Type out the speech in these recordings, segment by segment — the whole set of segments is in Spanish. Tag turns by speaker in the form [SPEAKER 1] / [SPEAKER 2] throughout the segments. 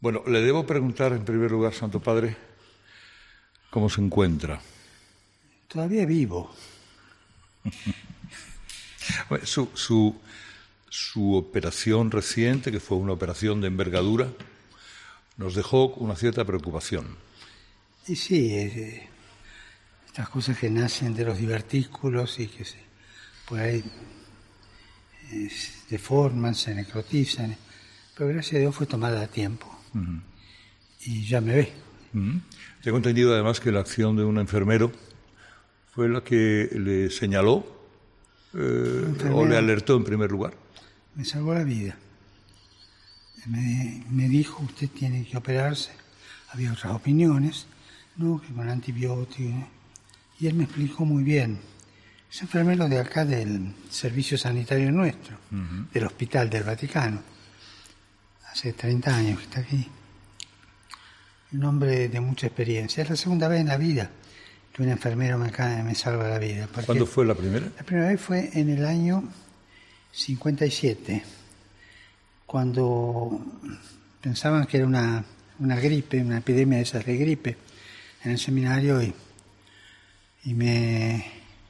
[SPEAKER 1] Bueno, le debo preguntar en primer lugar, Santo Padre, ¿cómo se encuentra?
[SPEAKER 2] Todavía vivo.
[SPEAKER 1] Bueno, su operación reciente, que fue una operación de envergadura, nos dejó una cierta preocupación.
[SPEAKER 2] Y sí, estas cosas que nacen de los divertículos y que por ahí se deforman, se necrotizan, pero gracias a Dios fue tomada a tiempo. Uh-huh. Y ya me ve.
[SPEAKER 1] Uh-huh. Tengo entendido además que la acción de un enfermero fue la que le señaló o le alertó en primer lugar.
[SPEAKER 2] Me salvó la vida. Me dijo, usted tiene que operarse. Había otras opiniones, ¿no? Que con antibióticos. Y él me explicó muy bien. Es enfermero de acá del servicio sanitario nuestro, uh-huh, del Hospital del Vaticano. Hace 30 años que está aquí. Un hombre de mucha experiencia. Es la segunda vez en la vida que un enfermero me salva la vida.
[SPEAKER 1] ¿Cuándo fue la primera?
[SPEAKER 2] La primera vez fue en el año 57, cuando pensaban que era una gripe, una epidemia de esas de gripe en el seminario y me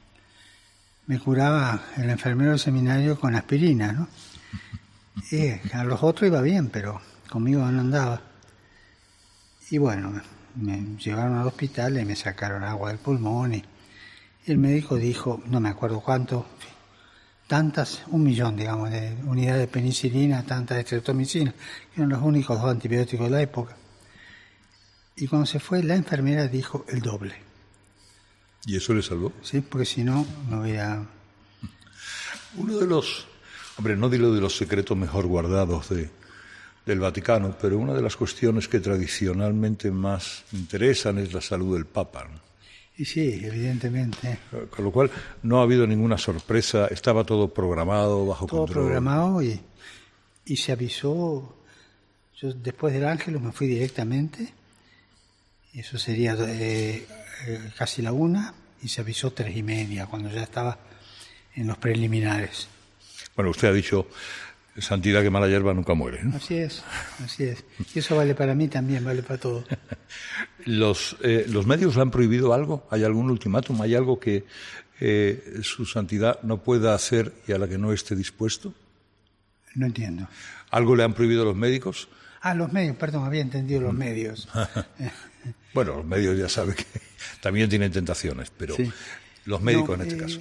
[SPEAKER 2] curaba el enfermero del seminario con aspirina, ¿no? Y a los otros iba bien, pero conmigo no andaba. Y bueno, me llevaron al hospital y me sacaron agua del pulmón y el médico dijo, no me acuerdo cuánto, tantas, 1 millón, digamos, de unidades de penicilina, tantas de streptomicina, que eran los únicos 2 antibióticos de la época. Y cuando se fue, la enfermera dijo el doble.
[SPEAKER 1] ¿Y eso le salvó?
[SPEAKER 2] Sí, porque si no, no hubiera...
[SPEAKER 1] Uno de los, hombre, no digo de los secretos mejor guardados del Vaticano, pero una de las cuestiones que tradicionalmente más interesan es la salud del Papa, ¿no?
[SPEAKER 2] Y sí, evidentemente.
[SPEAKER 1] Con lo cual no ha habido ninguna sorpresa, estaba todo programado, bajo control.
[SPEAKER 2] Todo programado y se avisó. Yo después del Ángelus me fui directamente, y eso sería casi la 1, y se avisó 3:30, cuando ya estaba en los preliminares.
[SPEAKER 1] Bueno, usted ha dicho, santidad que mala hierba nunca muere, ¿no?
[SPEAKER 2] Así es. Y eso vale para mí también, vale para todo.
[SPEAKER 1] ¿Los medios le han prohibido algo? ¿Hay algún ultimátum? ¿Hay algo que su santidad no pueda hacer y a la que no esté dispuesto?
[SPEAKER 2] No entiendo.
[SPEAKER 1] ¿Algo le han prohibido los médicos?
[SPEAKER 2] Los medios, perdón, había entendido los medios.
[SPEAKER 1] Bueno, los medios ya saben que también tienen tentaciones, pero sí. Los médicos en este caso.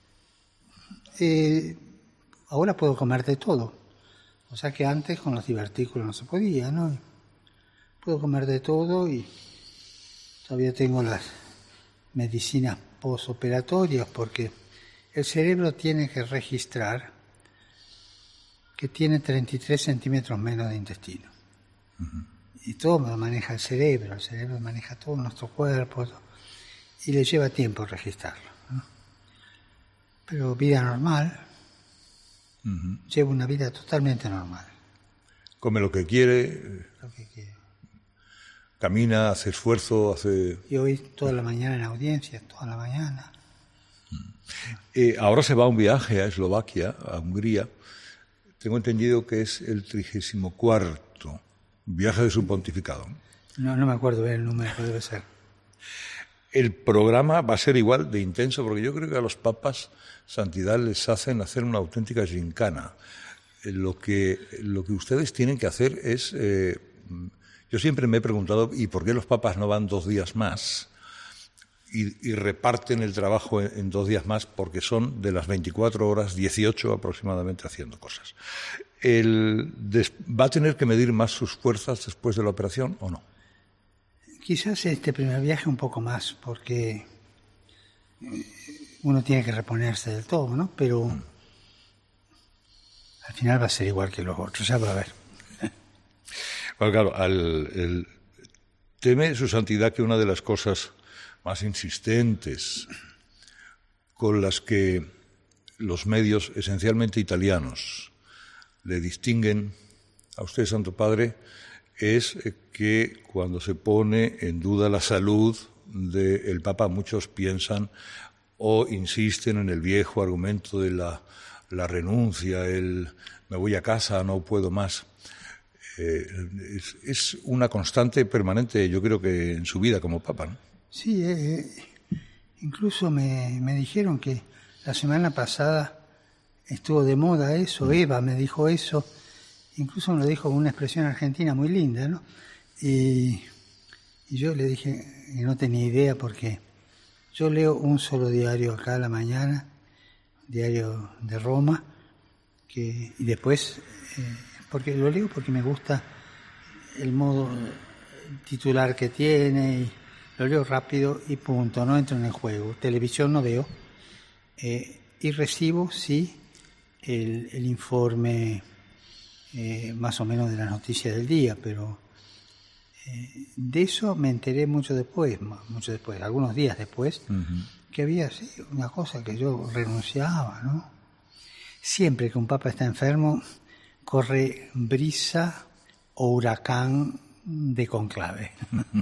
[SPEAKER 2] Ahora puedo comer de todo. O sea que antes con los divertículos no se podía, ¿no? Puedo comer de todo y todavía tengo las medicinas posoperatorias porque el cerebro tiene que registrar que tiene 33 centímetros menos de intestino. Uh-huh. Y todo lo maneja el cerebro maneja todo nuestro cuerpo y le lleva tiempo registrarlo, ¿no? Pero vida normal, uh-huh, lleva una vida totalmente normal.
[SPEAKER 1] Come lo que quiere. Camina, hace esfuerzo, hace...
[SPEAKER 2] Y hoy toda la mañana en audiencia, toda la mañana.
[SPEAKER 1] Ahora se va a un viaje a Eslovaquia, a Hungría. Tengo entendido que es el 34º viaje de su pontificado.
[SPEAKER 2] No me acuerdo bien el número, pero debe ser.
[SPEAKER 1] El programa va a ser igual de intenso, porque yo creo que a los papas santidad les hacen hacer una auténtica gincana. Lo que ustedes tienen que hacer es... yo siempre me he preguntado, ¿y por qué los papas no van 2 días más? Y reparten el trabajo en 2 días más, porque son de las 24 horas, 18 aproximadamente haciendo cosas. ¿Va a tener que medir más sus fuerzas después de la operación o no?
[SPEAKER 2] Quizás este primer viaje un poco más, porque uno tiene que reponerse del todo, ¿no? Pero al final va a ser igual que los otros, ya va a ver.
[SPEAKER 1] Bueno, claro, teme su santidad que una de las cosas más insistentes con las que los medios, esencialmente italianos, le distinguen a usted, Santo Padre, es que cuando se pone en duda la salud del Papa, muchos piensan o insisten en el viejo argumento de la renuncia, el me voy a casa, no puedo más. es una constante permanente, yo creo que en su vida como Papa, ¿no?
[SPEAKER 2] Sí, incluso me dijeron que la semana pasada estuvo de moda eso, Eva me dijo eso, incluso me lo dijo con una expresión argentina muy linda, ¿no? Y yo le dije, y no tenía idea porque yo leo un solo diario acá a la mañana, diario de Roma, y después, porque lo leo porque me gusta el modo titular que tiene, y lo leo rápido y punto, no entro en el juego. Televisión no veo, y recibo, sí, el informe más o menos de las noticias del día, pero de eso me enteré mucho después, algunos días después, que había una cosa que yo renunciaba, ¿no? Siempre que un papa está enfermo, corre brisa o huracán de conclave.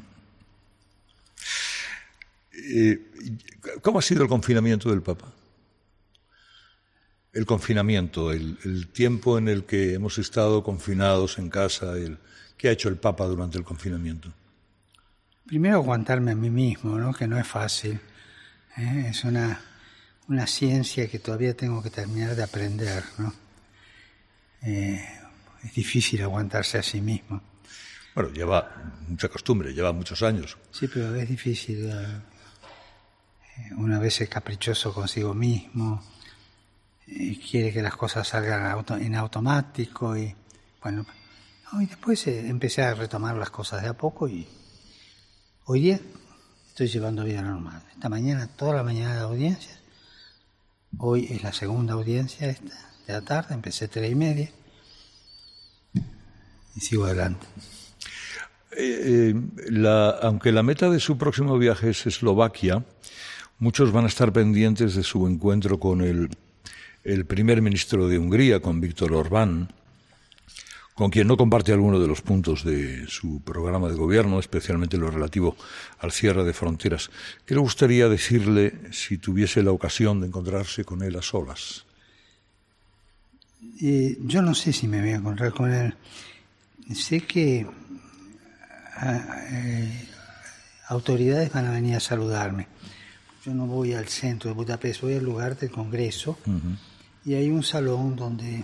[SPEAKER 1] ¿Cómo ha sido el confinamiento del Papa? El confinamiento, el tiempo en el que hemos estado confinados en casa, ¿qué ha hecho el Papa durante el confinamiento?
[SPEAKER 2] Primero aguantarme a mí mismo, ¿no? Que no es fácil. Es una ciencia que todavía tengo que terminar de aprender, ¿no? Es difícil aguantarse a sí mismo.
[SPEAKER 1] Bueno, lleva mucha costumbre, lleva muchos años.
[SPEAKER 2] Sí, pero es difícil. Una vez es caprichoso consigo mismo, quiere que las cosas salgan en automático y bueno, y después empecé a retomar las cosas de a poco y hoy día estoy llevando vida normal. Esta mañana, toda la mañana de audiencias, hoy es la segunda audiencia esta de la tarde, empecé 3:30 y sigo adelante.
[SPEAKER 1] Aunque la meta de su próximo viaje es Eslovaquia, muchos van a estar pendientes de su encuentro con el primer ministro de Hungría, con Viktor Orbán, con quien no comparte alguno de los puntos de su programa de gobierno, especialmente lo relativo al cierre de fronteras. ¿Qué le gustaría decirle si tuviese la ocasión de encontrarse con él a solas?
[SPEAKER 2] Yo no sé si me voy a encontrar con él. Sé que autoridades van a venir a saludarme. Yo no voy al centro de Budapest, voy al lugar del Congreso, y hay un salón donde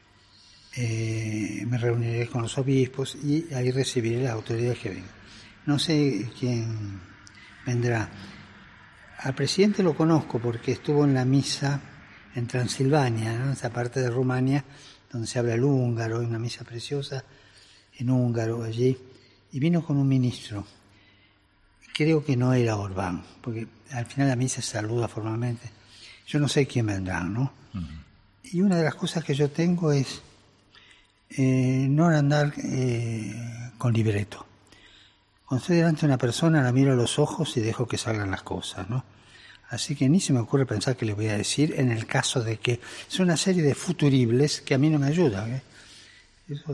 [SPEAKER 2] me reuniré con los obispos y ahí recibiré las autoridades que vengan. No sé quién vendrá. Al presidente lo conozco porque estuvo en la misa en Transilvania, ¿no? Esa parte de Rumania donde se habla el húngaro, hay una misa preciosa en húngaro allí, y vino con un ministro. Creo que no era Orbán, porque al final la misa se saluda formalmente. Yo no sé quién vendrá, ¿no? Y una de las cosas que yo tengo es no andar con libreto. Cuando estoy delante de una persona, la miro a los ojos y dejo que salgan las cosas, ¿no? Así que ni se me ocurre pensar qué le voy a decir en el caso de que es una serie de futuribles que a mí no me ayudan. Eso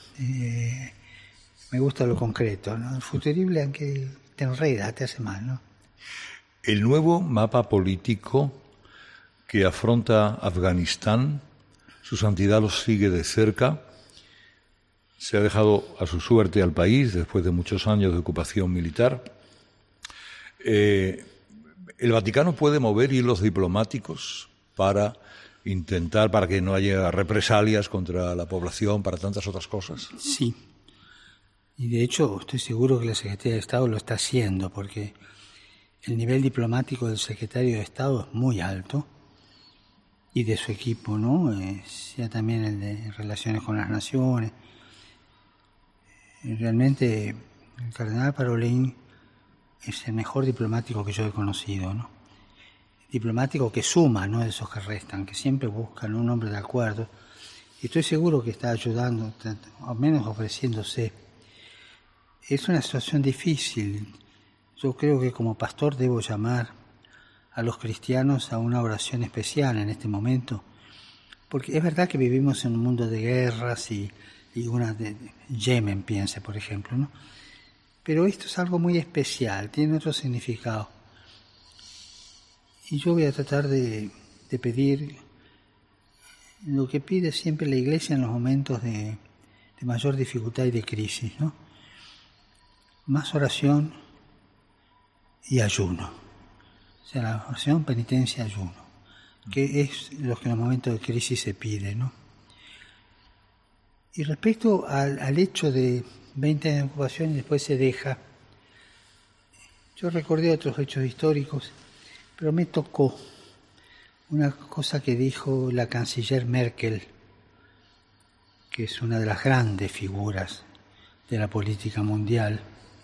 [SPEAKER 2] me gusta lo concreto, ¿no? El futurible, aunque te enreda, te hace mal, ¿no?
[SPEAKER 1] El nuevo mapa político que afronta Afganistán, su santidad los sigue de cerca. Se ha dejado a su suerte al país después de muchos años de ocupación militar. ¿El Vaticano puede mover hilos diplomáticos para que no haya represalias contra la población, para tantas otras cosas?
[SPEAKER 2] Sí. Y de hecho estoy seguro que la Secretaría de Estado lo está haciendo, porque el nivel diplomático del Secretario de Estado es muy alto, y de su equipo, ¿no? Ya también el de Relaciones con las Naciones. Realmente el cardenal Parolin es el mejor diplomático que yo he conocido, ¿no? Diplomático que suma, no de esos que restan, que siempre buscan un hombre de acuerdo. Y estoy seguro que está ayudando, al menos ofreciéndose. Es una situación difícil. Yo creo que como pastor debo llamar a los cristianos a una oración especial en este momento, porque es verdad que vivimos en un mundo de guerras y una de Yemen, piense, por ejemplo, ¿no? Pero esto es algo muy especial, tiene otro significado. Y yo voy a tratar de pedir lo que pide siempre la Iglesia en los momentos de de mayor dificultad y de crisis, ¿no? Más oración y ayuno. O sea, la oración, penitencia, ayuno, que es lo que en los momentos de crisis se pide, ¿no? Y respecto al hecho de 20 años de ocupación y después se deja, yo recordé otros hechos históricos, pero me tocó una cosa que dijo la canciller Merkel, que es una de las grandes figuras de la política mundial,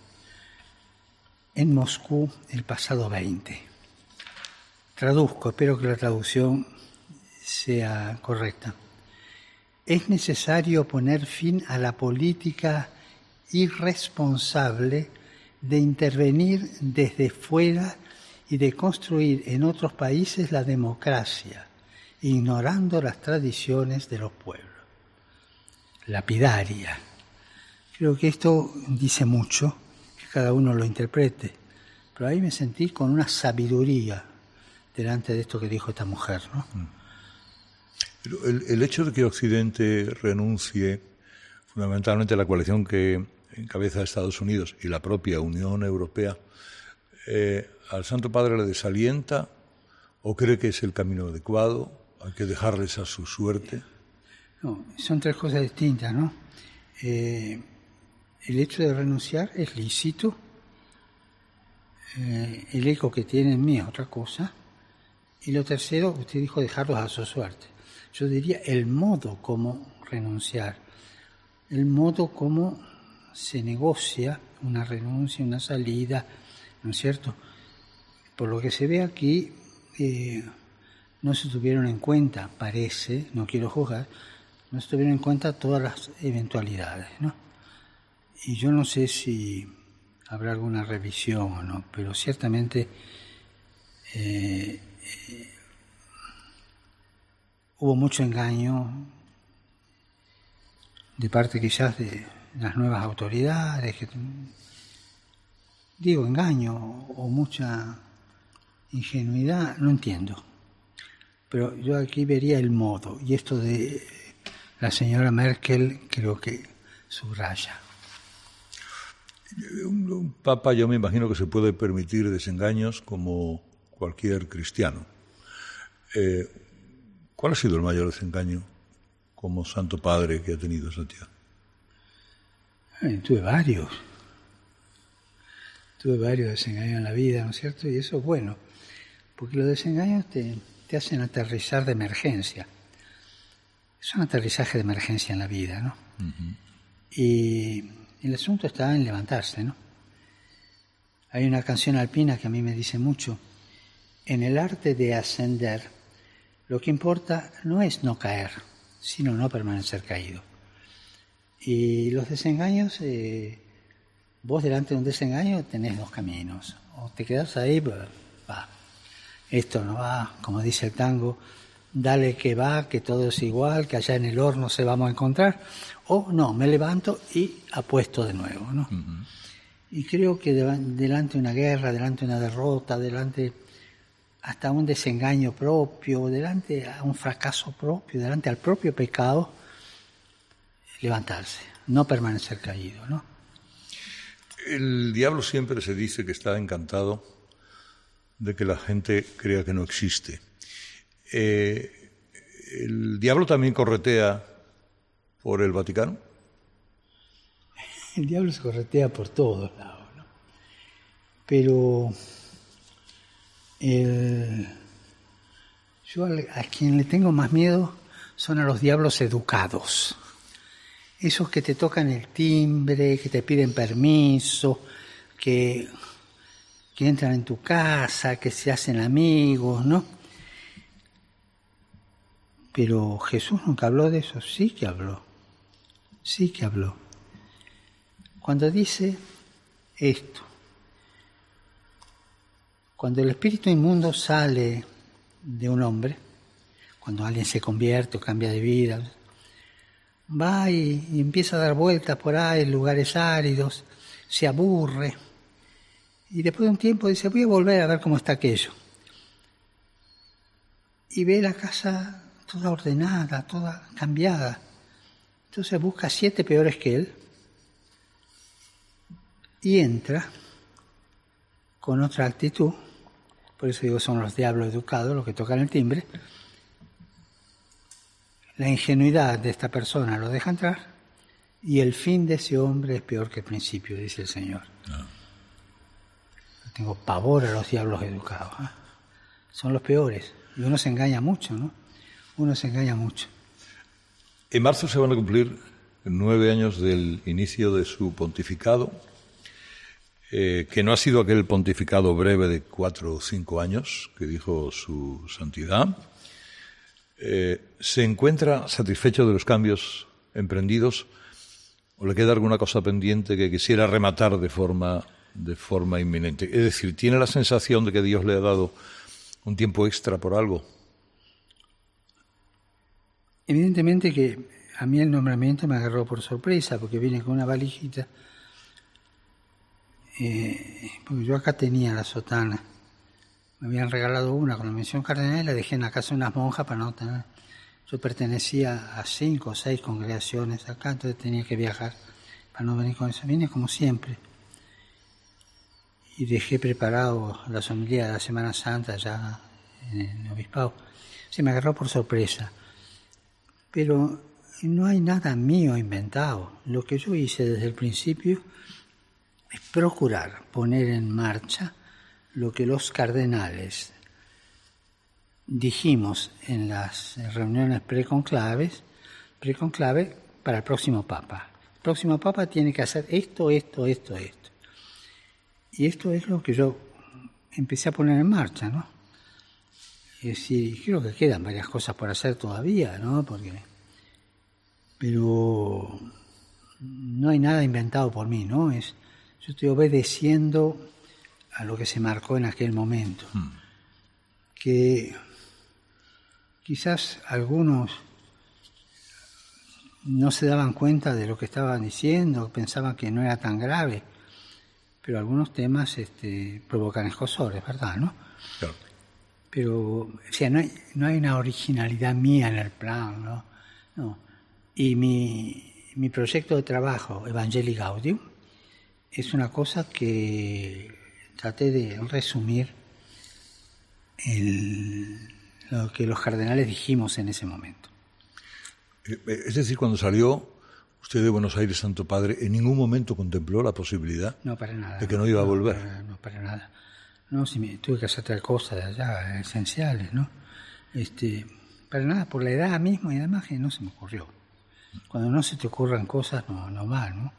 [SPEAKER 2] en Moscú el pasado 20. Traduzco, espero que la traducción sea correcta. Es necesario poner fin a la política irresponsable de intervenir desde fuera y de construir en otros países la democracia, ignorando las tradiciones de los pueblos. Lapidaria. Creo que esto dice mucho, que cada uno lo interprete, pero ahí me sentí con una sabiduría delante de esto que dijo esta mujer, ¿no?
[SPEAKER 1] Pero el hecho de que Occidente renuncie fundamentalmente a la coalición que encabeza Estados Unidos y la propia Unión Europea, ¿al Santo Padre le desalienta o cree que es el camino adecuado? ¿Hay que dejarles a su suerte?
[SPEAKER 2] No, son tres cosas distintas, ¿no? El hecho de renunciar es lícito. El eco que tiene en mí es otra cosa. Y lo tercero, usted dijo dejarlos a su suerte. Yo diría el modo como renunciar, el modo como se negocia una renuncia, una salida, ¿no es cierto? Por lo que se ve aquí, no se tuvieron en cuenta, parece, no quiero juzgar, no se tuvieron en cuenta todas las eventualidades, ¿no? Y yo no sé si habrá alguna revisión o no, pero ciertamente hubo mucho engaño de parte quizás de las nuevas autoridades, digo engaño o mucha ingenuidad, no entiendo. Pero yo aquí vería el modo, y esto de la señora Merkel creo que subraya.
[SPEAKER 1] Un papa, yo me imagino que se puede permitir desengaños como cualquier cristiano. ¿Cuál ha sido el mayor desengaño como Santo Padre que ha tenido Santiago?
[SPEAKER 2] Tuve varios desengaños en la vida, ¿no es cierto? Y eso es bueno, porque los desengaños te hacen aterrizar de emergencia. Es un aterrizaje de emergencia en la vida, ¿no? Uh-huh. Y el asunto está en levantarse, ¿no? Hay una canción alpina que a mí me dice mucho: en el arte de ascender, lo que importa no es no caer, sino no permanecer caído. Y los desengaños, vos delante de un desengaño tenés dos caminos. O te quedás ahí, va, esto no va, como dice el tango, dale que va, que todo es igual, que allá en el horno se vamos a encontrar. O no, me levanto y apuesto de nuevo, ¿no? Uh-huh. Y creo que delante de una guerra, delante de una derrota, delante hasta un desengaño propio, delante a un fracaso propio, delante al propio pecado, levantarse, no permanecer caído, ¿no?
[SPEAKER 1] El diablo siempre se dice que está encantado de que la gente crea que no existe. ¿El diablo también corretea por el Vaticano?
[SPEAKER 2] El diablo se corretea por todos lados, ¿no? Pero yo a quien le tengo más miedo son a los diablos educados. Esos que te tocan el timbre, que te piden permiso, que entran en tu casa, que se hacen amigos, ¿no? Pero Jesús nunca habló de eso. Sí que habló. Cuando dice esto, cuando el espíritu inmundo sale de un hombre, cuando alguien se convierte o cambia de vida, va y empieza a dar vueltas por ahí en lugares áridos, se aburre y después de un tiempo dice: voy a volver a ver cómo está aquello. Y ve la casa toda ordenada, toda cambiada, Entonces busca 7 peores que él y entra con otra actitud. Por eso digo, son los diablos educados los que tocan el timbre. La ingenuidad de esta persona lo deja entrar y el fin de ese hombre es peor que el principio, dice el Señor. No. Tengo pavor a los diablos educados. Son los peores. Y uno se engaña mucho, ¿no? Uno se engaña mucho.
[SPEAKER 1] En marzo se van a cumplir 9 años del inicio de su pontificado, que no ha sido aquel pontificado breve de 4 o 5 años que dijo su santidad. ¿Se encuentra satisfecho de los cambios emprendidos o le queda alguna cosa pendiente que quisiera rematar de forma inminente? Es decir, ¿tiene la sensación de que Dios le ha dado un tiempo extra por algo?
[SPEAKER 2] Evidentemente que a mí el nombramiento me agarró por sorpresa, porque vine con una valijita, porque yo acá tenía la sotana, me habían regalado una con la mención cardenal y la dejé en la casa de unas monjas para no tener. Yo pertenecía a 5 o 6 congregaciones acá, entonces tenía que viajar para no venir con eso. Vine como siempre y dejé preparado la homilías de la Semana Santa ya en el obispado. Se me agarró por sorpresa. Pero no hay nada mío inventado. Lo que yo hice desde el principio es procurar poner en marcha lo que los cardenales dijimos en las reuniones preconclave para el próximo Papa. El próximo Papa tiene que hacer esto. Y esto es lo que yo empecé a poner en marcha, ¿no? Es decir, creo que quedan varias cosas por hacer todavía, ¿no? Pero no hay nada inventado por mí, ¿no? Yo estoy obedeciendo a lo que se marcó en aquel momento. Que quizás algunos no se daban cuenta de lo que estaban diciendo, pensaban que no era tan grave, pero algunos temas provocan escosores, ¿verdad? ¿No?
[SPEAKER 1] Claro.
[SPEAKER 2] Pero, o sea, no hay una originalidad mía en el plan, ¿no? No. Y mi proyecto de trabajo, Evangelii Gaudium, es una cosa que traté de resumir lo que los cardenales dijimos en ese momento.
[SPEAKER 1] Es decir, cuando salió usted de Buenos Aires, Santo Padre, ¿en ningún momento contempló la posibilidad
[SPEAKER 2] para nada,
[SPEAKER 1] de que no iba a volver?
[SPEAKER 2] No, para nada. No, si tuve que hacer tal cosa de allá, esenciales, ¿no? Para nada, por la edad mismo y además que no se me ocurrió. Cuando no se te ocurran cosas, no va, ¿no?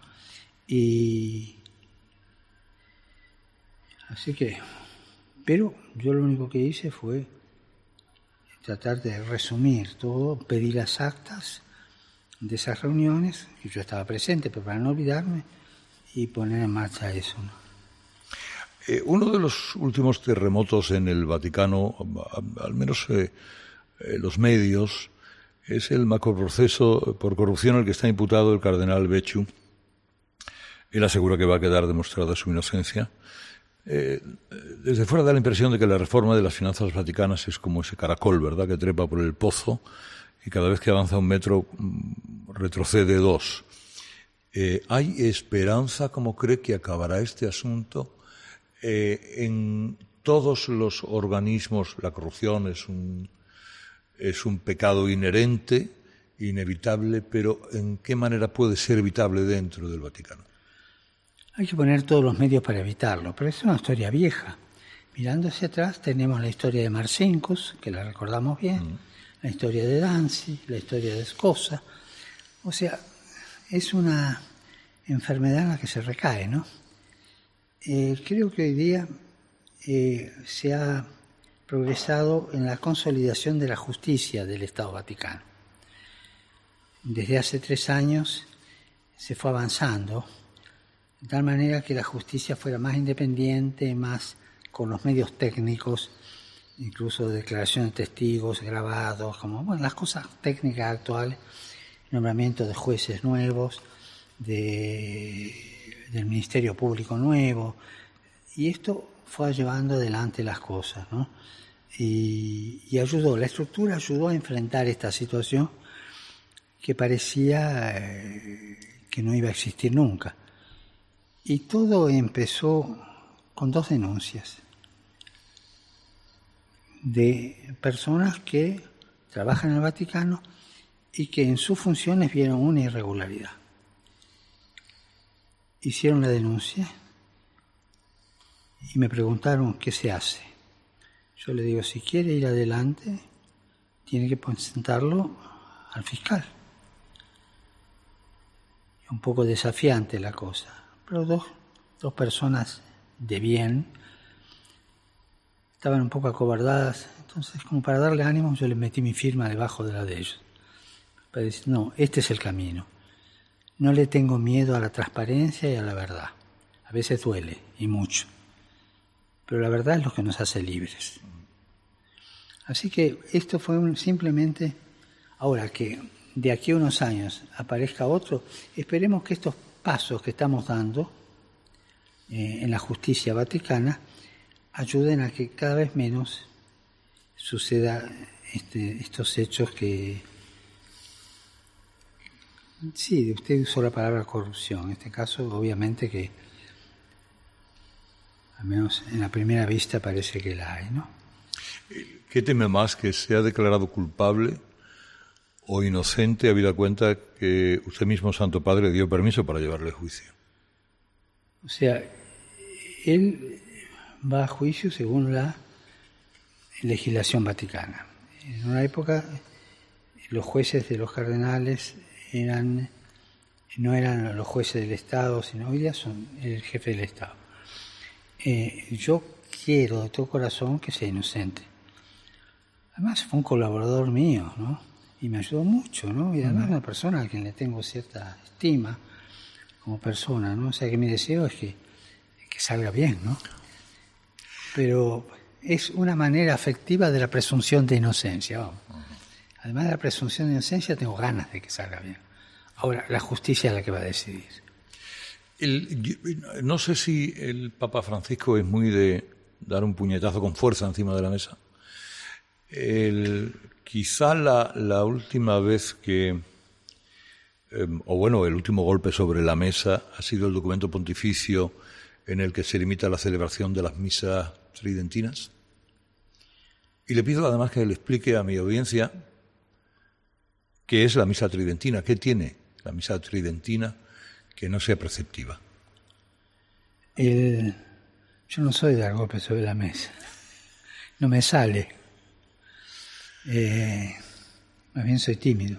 [SPEAKER 2] Así que, pero yo lo único que hice fue tratar de resumir todo, pedir las actas de esas reuniones, que yo estaba presente, pero para no olvidarme, y poner en marcha eso, ¿no?
[SPEAKER 1] Uno de los últimos terremotos en el Vaticano, al menos los medios, es el macroproceso por corrupción al que está imputado el cardenal Becciu. Él asegura que va a quedar demostrada su inocencia. Desde fuera da la impresión de que la reforma de las finanzas vaticanas es como ese caracol, ¿verdad?, que trepa por el pozo y cada vez que avanza 1 metro retrocede 2. ¿Hay esperanza, cómo cree, que acabará este asunto? En todos los organismos la corrupción es un pecado inherente, inevitable, pero ¿en qué manera puede ser evitable dentro del Vaticano?
[SPEAKER 2] Hay que poner todos los medios para evitarlo, pero es una historia vieja. Mirando hacia atrás tenemos la historia de Marcinkus, que la recordamos bien, la historia de Danzi, la historia de Scossa. O sea, es una enfermedad en la que se recae, ¿no? Creo que hoy día se ha progresado en la consolidación de la justicia del Estado Vaticano. Desde hace 3 años se fue avanzando, de tal manera que la justicia fuera más independiente, más con los medios técnicos, incluso declaración de testigos, grabados, como las cosas técnicas actuales, nombramiento de jueces nuevos, del Ministerio Público nuevo, y esto fue llevando adelante las cosas, ¿no? Y ayudó, la estructura ayudó a enfrentar esta situación que parecía que no iba a existir nunca. Y todo empezó con 2 denuncias de personas que trabajan en el Vaticano y que en sus funciones vieron una irregularidad. Hicieron la denuncia y me preguntaron qué se hace. Yo le digo, si quiere ir adelante, tiene que presentarlo al fiscal. Un poco desafiante la cosa, pero dos personas de bien estaban un poco acobardadas, entonces como para darle ánimo yo les metí mi firma debajo de la de ellos. Para decir, no, este es el camino. No le tengo miedo a la transparencia y a la verdad. A veces duele, y mucho. Pero la verdad es lo que nos hace libres. Así que esto fue simplemente, ahora que de aquí a unos años aparezca otro, esperemos que estos pasos que estamos dando en la justicia vaticana ayuden a que cada vez menos suceda estos hechos que... Sí, usted usó la palabra corrupción. En este caso, obviamente que, al menos en la primera vista, parece que la hay, ¿no?
[SPEAKER 1] ¿Qué teme más, que sea declarado culpable o inocente, habida cuenta que usted mismo, Santo Padre, dio permiso para llevarle a juicio?
[SPEAKER 2] O sea, él va a juicio según la legislación vaticana. En una época, los jueces de los cardenales no eran los jueces del Estado, sino hoy día son el jefe del Estado. Yo quiero de todo corazón que sea inocente. Además fue un colaborador mío, ¿no? Y me ayudó mucho, ¿no? Y además una persona a quien le tengo cierta estima como persona, ¿no? O sea que mi deseo es que salga bien, ¿no? Pero es una manera afectiva de la presunción de inocencia, vamos. Además de la presunción de inocencia, tengo ganas de que salga bien. Ahora, la justicia es la que va a decidir.
[SPEAKER 1] No sé si el Papa Francisco es muy de dar un puñetazo con fuerza encima de la mesa. Quizá la última vez que, el último golpe sobre la mesa ha sido el documento pontificio en el que se limita la celebración de las misas tridentinas. Y le pido además que le explique a mi audiencia qué es la misa tridentina, qué tiene la misa tridentina que no sea preceptiva.
[SPEAKER 2] Yo no soy de dar golpes sobre la mesa, no me sale, más bien soy tímido.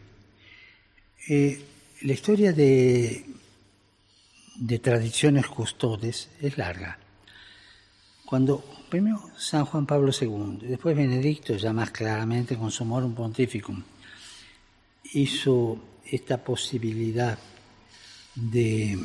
[SPEAKER 2] La historia de tradiciones custodes es larga. Cuando primero San Juan Pablo II y después Benedicto, ya más claramente con Summorum Pontificum, hizo esta posibilidad de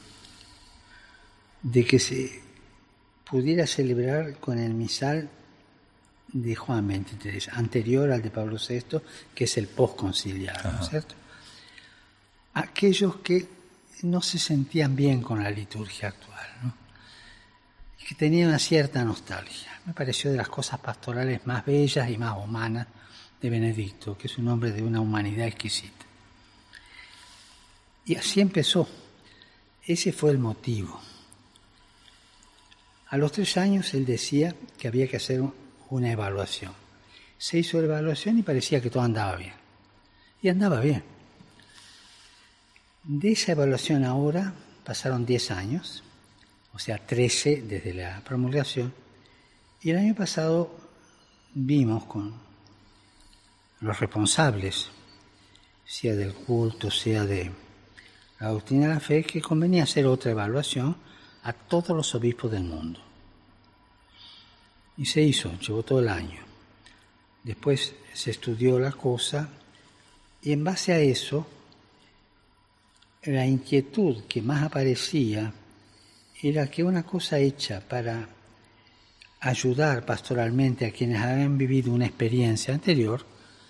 [SPEAKER 2] que se pudiera celebrar con el misal de Juan XXIII, anterior al de Pablo VI, que es el postconciliar, ¿no es cierto? Aquellos que no se sentían bien con la liturgia actual, ¿no? Y que tenían una cierta nostalgia. Me pareció de las cosas pastorales más bellas y más humanas de Benedicto, que es un hombre de una humanidad exquisita. Y así empezó. Ese fue el motivo. A los 3 años él decía que había que hacer una evaluación. Se hizo la evaluación y parecía que todo andaba bien. Y andaba bien. De esa evaluación ahora pasaron 10 años, o sea, 13 desde la promulgación, y el año pasado vimos con los responsables, sea del culto, sea de la doctrina de la fe, que convenía hacer otra evaluación a todos los obispos del mundo. Y se hizo, llevó todo el año. Después se estudió la cosa y en base a eso, la inquietud que más aparecía era que una cosa hecha para ayudar pastoralmente a quienes habían vivido una experiencia anterior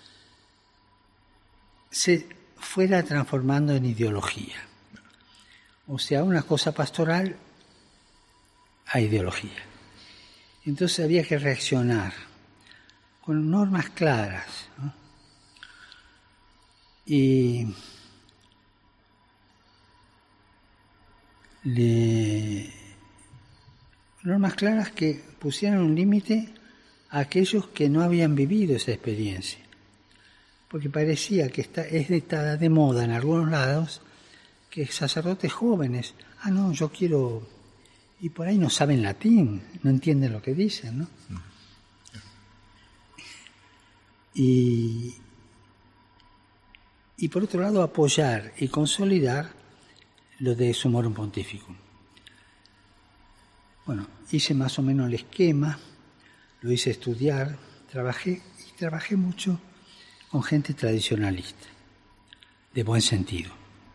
[SPEAKER 2] se fuera transformando en ideología. O sea, una cosa pastoral a ideología. Entonces había que reaccionar con normas claras, ¿no? Y normas claras que pusieran un límite a aquellos que no habían vivido esa experiencia. Porque parecía que está de moda en algunos lados que sacerdotes jóvenes, no, yo quiero, y por ahí no saben latín, no entienden lo que dicen, ¿no? Y por otro lado apoyar y consolidar lo de Summorum Pontificum. Bueno, hice más o menos el esquema, lo hice estudiar, trabajé mucho con gente tradicionalista, de buen sentido.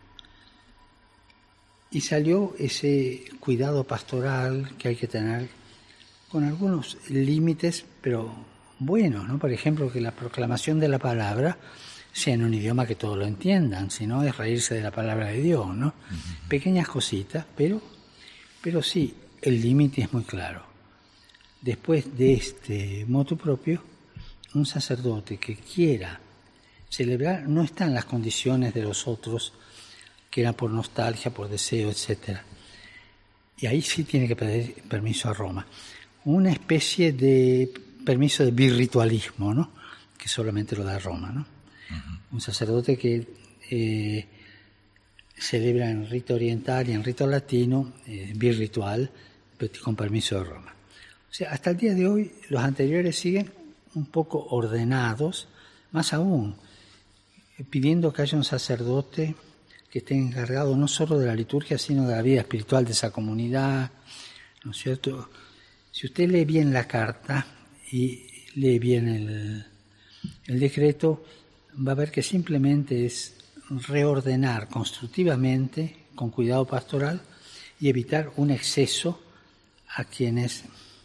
[SPEAKER 2] Y salió ese cuidado pastoral que hay que tener con algunos límites, pero buenos, ¿no? Por ejemplo, que la proclamación de la palabra sea en un idioma que todos lo entiendan, si no es reírse de la palabra de Dios, ¿no? Uh-huh. Pequeñas cositas, pero sí, el límite es muy claro. Después de este motu propio, un sacerdote que quiera celebrar no está en las condiciones de los otros, que era por nostalgia, por deseo, etc. Y ahí sí tiene que pedir permiso a Roma. Una especie de permiso de birritualismo, ¿no? Que solamente lo da Roma, ¿no? Uh-huh. Un sacerdote que celebra en rito oriental y en rito latino, birritual, con permiso de Roma. O sea, hasta el día de hoy los anteriores siguen un poco ordenados, más aún, pidiendo que haya un sacerdote que esté encargado no solo de la liturgia, sino de la vida espiritual de esa comunidad, ¿no es cierto? Si usted lee bien la carta y lee bien el decreto, va a ver que simplemente es reordenar constructivamente, con cuidado pastoral, y evitar un exceso a quienes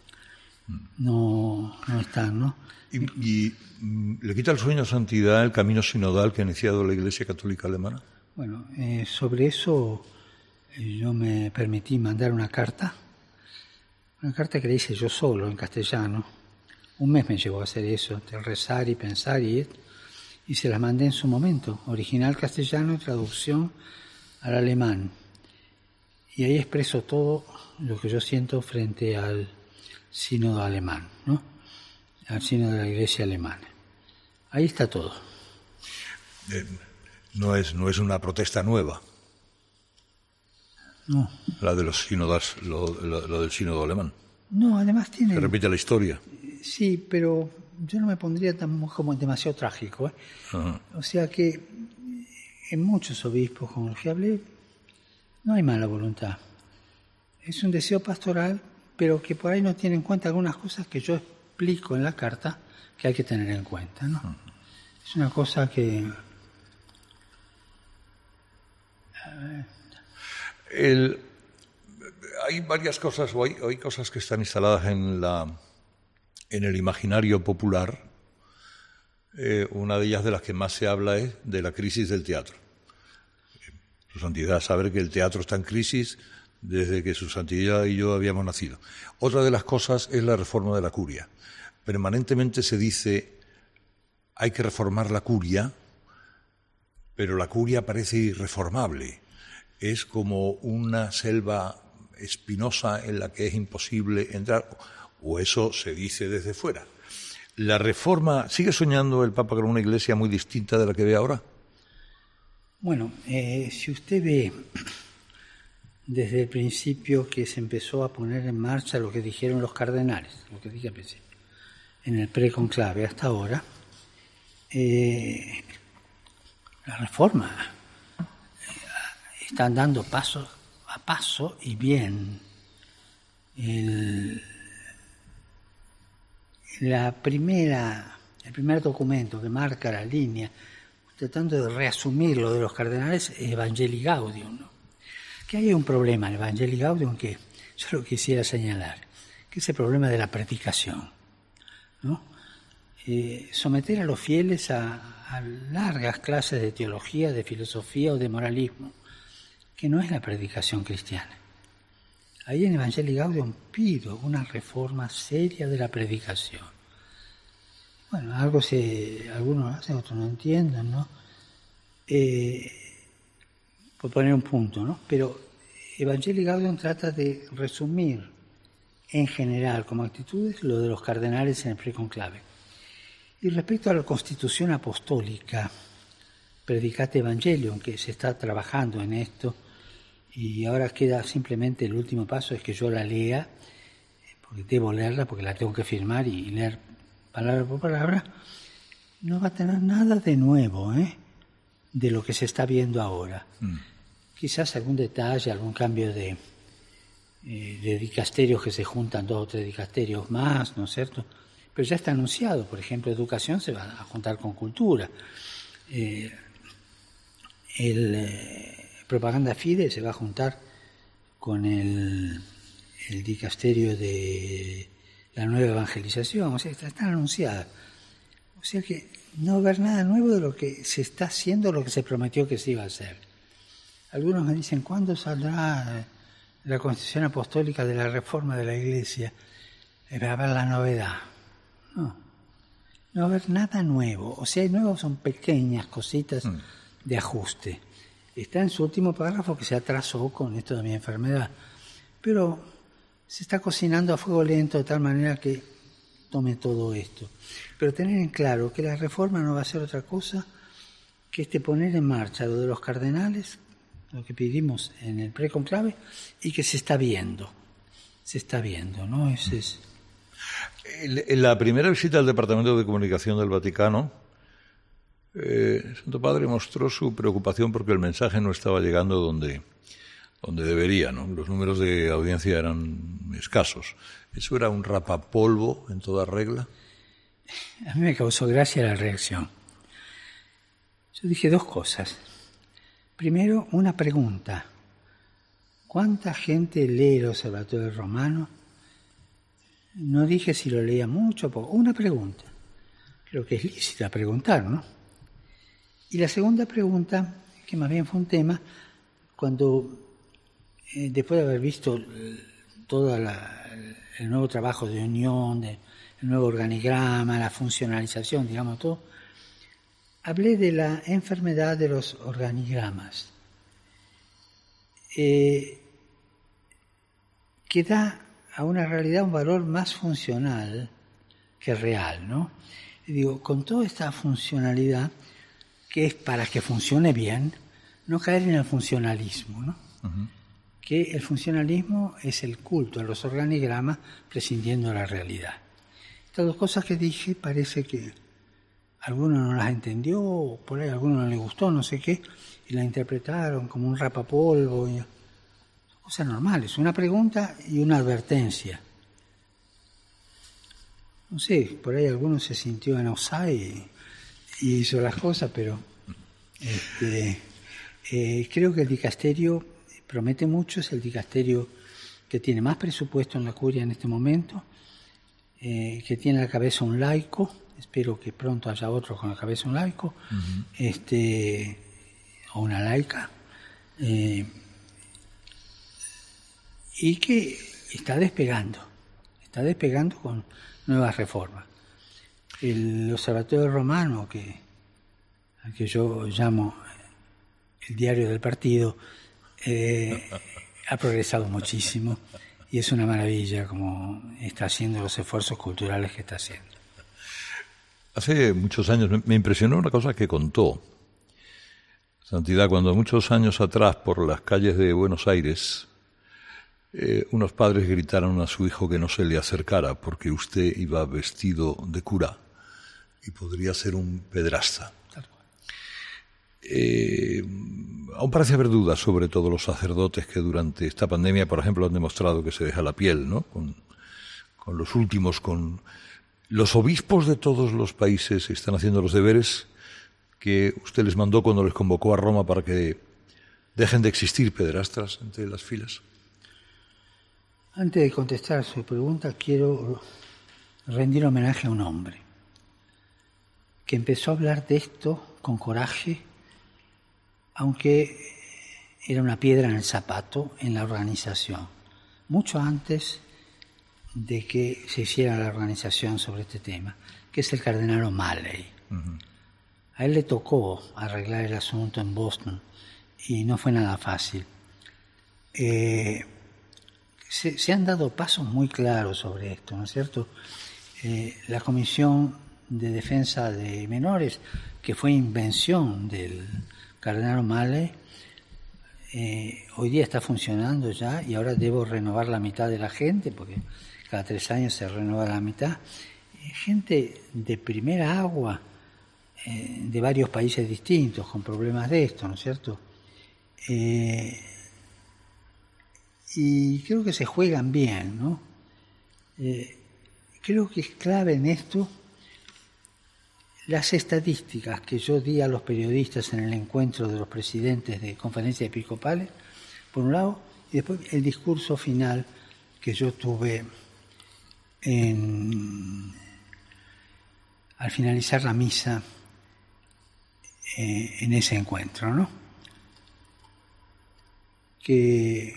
[SPEAKER 2] no están, ¿no?
[SPEAKER 1] ¿Y le quita el sueño a santidad el camino sinodal que ha iniciado la Iglesia Católica Alemana?
[SPEAKER 2] Bueno, sobre eso yo me permití mandar una carta que le hice yo solo en castellano. Un mes me llevó a hacer eso, entre rezar y pensar y se la mandé en su momento, original castellano y traducción al alemán. Y ahí expreso todo lo que yo siento frente al sínodo alemán, ¿no? Al sínodo de la Iglesia alemana. Ahí está todo.
[SPEAKER 1] No es una protesta nueva.
[SPEAKER 2] No.
[SPEAKER 1] La de los sínodos, lo del sínodo alemán.
[SPEAKER 2] No, además tiene...
[SPEAKER 1] Se repite la historia.
[SPEAKER 2] Sí, pero yo no me pondría como demasiado trágico, ¿eh? Uh-huh. O sea que en muchos obispos con los que hablé no hay mala voluntad. Es un deseo pastoral, pero que por ahí no tiene en cuenta algunas cosas que yo explico en la carta que hay que tener en cuenta, ¿no? Uh-huh. Es una cosa que...
[SPEAKER 1] Hay varias cosas, o hay cosas que están instaladas en el imaginario popular. Una de ellas, de las que más se habla, es de la crisis del teatro. Su Santidad sabe que el teatro está en crisis desde que Su Santidad y yo habíamos nacido. Otra de las cosas es la reforma de la curia. Permanentemente se dice, hay que reformar la curia, pero la curia parece irreformable. Es como una selva espinosa en la que es imposible entrar, o eso se dice desde fuera. ¿La reforma, sigue soñando el Papa con una iglesia muy distinta de la que ve ahora?
[SPEAKER 2] Bueno, si usted ve desde el principio que se empezó a poner en marcha lo que dijeron los cardenales, lo que dije al principio, en el preconclave hasta ahora, la reforma están dando paso a paso y bien. El primer documento que marca la línea, tratando de reasumir lo de los cardenales, es Evangelii Gaudium, ¿no? Que hay un problema en Evangelii Gaudium que yo lo quisiera señalar, que es el problema de la predicación, ¿no? Someter a los fieles a largas clases de teología, de filosofía o de moralismo, que no es la predicación cristiana. Ahí en Evangelii Gaudium pido una reforma seria de la predicación. Bueno, algunos hacen, otros no entienden, ¿no? por poner un punto, ¿no? Pero Evangelii Gaudium trata de resumir en general como actitudes lo de los cardenales en el preconclave. Y respecto a la Constitución Apostólica, Predicate Evangelium, que se está trabajando en esto, y ahora queda simplemente el último paso, es que yo la lea, porque debo leerla, porque la tengo que firmar y leer palabra por palabra. No va a tener nada de nuevo, de lo que se está viendo ahora. Quizás algún detalle, algún cambio de dicasterios, que se juntan 2 o 3 dicasterios más, ¿no es cierto? Pero ya está anunciado. Por ejemplo, educación se va a juntar con cultura. Propaganda Fide se va a juntar con el dicasterio de la nueva evangelización. O sea, está anunciada. O sea que no va a haber nada nuevo de lo que se está haciendo, lo que se prometió que se iba a hacer. Algunos me dicen, ¿cuándo saldrá la Constitución Apostólica de la Reforma de la Iglesia? Va a haber la novedad. No va a haber nada nuevo. O sea, hay nuevos, son pequeñas cositas de ajuste. Está en su último párrafo, que se atrasó con esto de mi enfermedad. Pero se está cocinando a fuego lento de tal manera que tome todo esto. Pero tener en claro que la reforma no va a ser otra cosa que poner en marcha lo de los cardenales, lo que pedimos en el preconclave, y que se está viendo, ¿no?
[SPEAKER 1] En la primera visita al Departamento de Comunicación del Vaticano, el Santo Padre mostró su preocupación porque el mensaje no estaba llegando donde debería, ¿no? Los números de audiencia eran escasos. ¿Eso era un rapapolvo en toda regla?
[SPEAKER 2] A mí me causó gracia la reacción. Yo dije 2 cosas. Primero, una pregunta. ¿Cuánta gente lee el Observatorio Romano? No dije si lo leía mucho o poco. Una pregunta. Creo que es lícita preguntar, ¿no? Y la segunda pregunta, que más bien fue un tema, cuando después de haber visto todo el nuevo trabajo de unión, el nuevo organigrama, la funcionalización, digamos todo, hablé de la enfermedad de los organigramas, que da a una realidad un valor más funcional que real, ¿no? Y digo, con toda esta funcionalidad, que es para que funcione bien, no caer en el funcionalismo, ¿no? Uh-huh. Que el funcionalismo es el culto a los organigramas prescindiendo de la realidad. Estas 2 cosas que dije parece que alguno no las entendió, o por ahí a alguno no le gustó, no sé qué, y la interpretaron como un rapapolvo. Son cosas normales, una pregunta y una advertencia. No sé, por ahí alguno se sintió en offside y hizo las cosas, pero creo que el dicasterio promete mucho. Es el dicasterio que tiene más presupuesto en la curia en este momento, que tiene a la cabeza un laico. Espero que pronto haya otro con la cabeza un laico, uh-huh. O una laica, y que está despegando con nuevas reformas. El Observatorio Romano, al que yo llamo el diario del partido, ha progresado muchísimo y es una maravilla como está haciendo los esfuerzos culturales que está haciendo.
[SPEAKER 1] Hace muchos años me impresionó una cosa que contó Santidad, cuando muchos años atrás por las calles de Buenos Aires unos padres gritaron a su hijo que no se le acercara porque usted iba vestido de cura y podría ser un pedrasta. Aún parece haber dudas sobre todo los sacerdotes que durante esta pandemia, por ejemplo, han demostrado que se deja la piel, ¿no? Con los últimos, con los obispos de todos los países están haciendo los deberes que usted les mandó cuando les convocó a Roma para que dejen de existir pederastas entre las filas.
[SPEAKER 2] Antes de contestar a su pregunta, quiero rendir homenaje a un hombre que empezó a hablar de esto con coraje, aunque era una piedra en el zapato en la organización, mucho antes de que se hiciera la organización sobre este tema, que es el cardenal O'Malley. Uh-huh. A él le tocó arreglar el asunto en Boston y no fue nada fácil. Se han dado pasos muy claros sobre esto, ¿no es cierto? La Comisión de Defensa de Menores, que fue invención del cardenal O'Malley, hoy día está funcionando ya y ahora debo renovar la mitad de la gente, porque cada 3 años se renueva la mitad. Gente de primera agua, de varios países distintos, con problemas de esto, ¿no es cierto? Y creo que se juegan bien, ¿no? Creo que es clave en esto las estadísticas que yo di a los periodistas en el encuentro de los presidentes de conferencias episcopales, por un lado, y después el discurso final que yo tuve al finalizar la misa en ese encuentro, ¿no? Que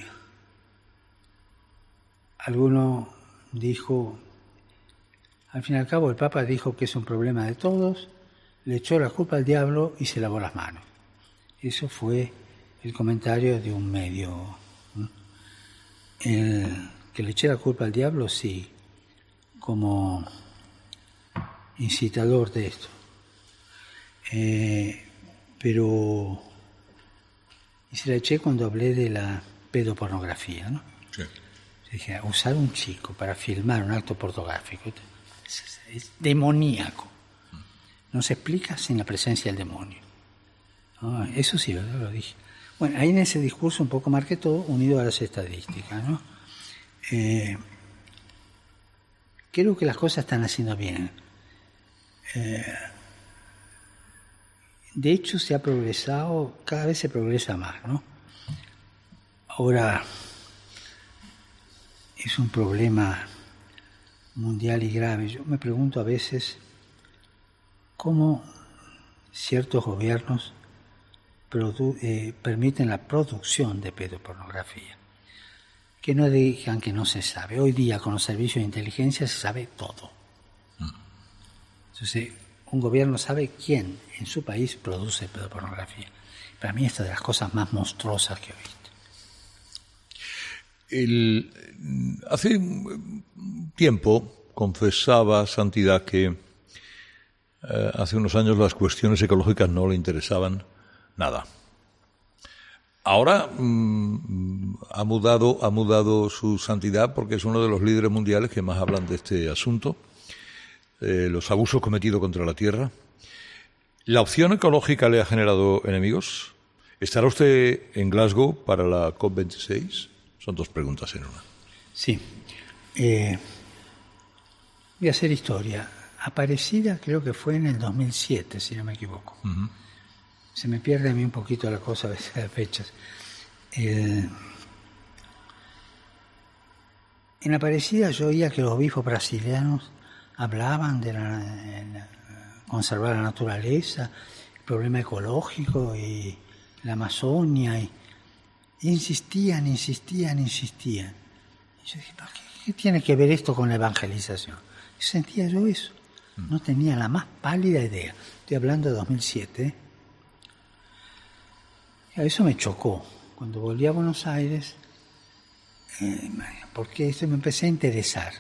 [SPEAKER 2] alguno dijo, al fin y al cabo el Papa dijo que es un problema de todos, le echó la culpa al diablo y se lavó las manos. Eso fue el comentario de un medio. El que le eché la culpa al diablo, sí, como incitador de esto. Pero y se la eché cuando hablé de la pedopornografía, ¿no?
[SPEAKER 1] Sí.
[SPEAKER 2] Dije, usar un chico para filmar un acto pornográfico es demoníaco. No se explica sin la presencia del demonio. Eso sí, ¿verdad? Lo dije. Bueno, ahí en ese discurso un poco marqué todo, unido a las estadísticas, ¿no? Creo que las cosas están haciendo bien. De hecho, se ha progresado, cada vez se progresa más, ¿no? Ahora, es un problema mundial y grave. Yo me pregunto a veces cómo ciertos gobiernos permiten la producción de pedopornografía. Que no digan que no se sabe. Hoy día con los servicios de inteligencia se sabe todo. Entonces, un gobierno sabe quién en su país produce pedopornografía. Para mí esta es de las cosas más monstruosas que he visto.
[SPEAKER 1] Hace un tiempo confesaba Santidad que hace unos años las cuestiones ecológicas no le interesaban nada. Ahora ha mudado su santidad porque es uno de los líderes mundiales que más hablan de este asunto, los abusos cometidos contra la tierra. ¿La opción ecológica le ha generado enemigos? ¿Estará usted en Glasgow para la COP26? Son 2 preguntas en una.
[SPEAKER 2] Sí. Voy a hacer historia. Aparecida creo que fue en el 2007, si no me equivoco. Uh-huh. Se me pierde a mí un poquito la cosa a veces de fechas. En Aparecida yo oía que los obispos brasileños hablaban de conservar la naturaleza, el problema ecológico y la Amazonia, y insistían. Y yo dije, ¿qué tiene que ver esto con la evangelización? Y sentía yo eso. No tenía la más pálida idea. Estoy hablando de 2007, Eso me chocó. Cuando volví a Buenos Aires, porque me empecé a interesar.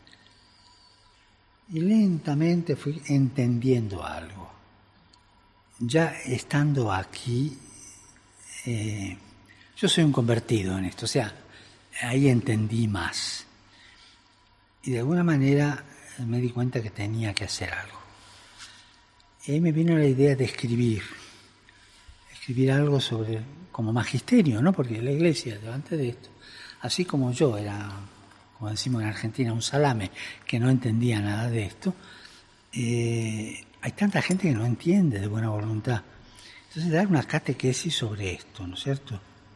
[SPEAKER 2] Y lentamente fui entendiendo algo. Ya estando aquí, yo soy un convertido en esto, o sea, ahí entendí más. Y de alguna manera me di cuenta que tenía que hacer algo. Y ahí me vino la idea de escribir algo sobre, como magisterio, ¿no? Porque la Iglesia, delante de esto, así como yo era, como decimos en Argentina, un salame que no entendía nada de esto, hay tanta gente que no entiende de buena voluntad. Entonces, dar una catequesis sobre esto, ¿no es cierto?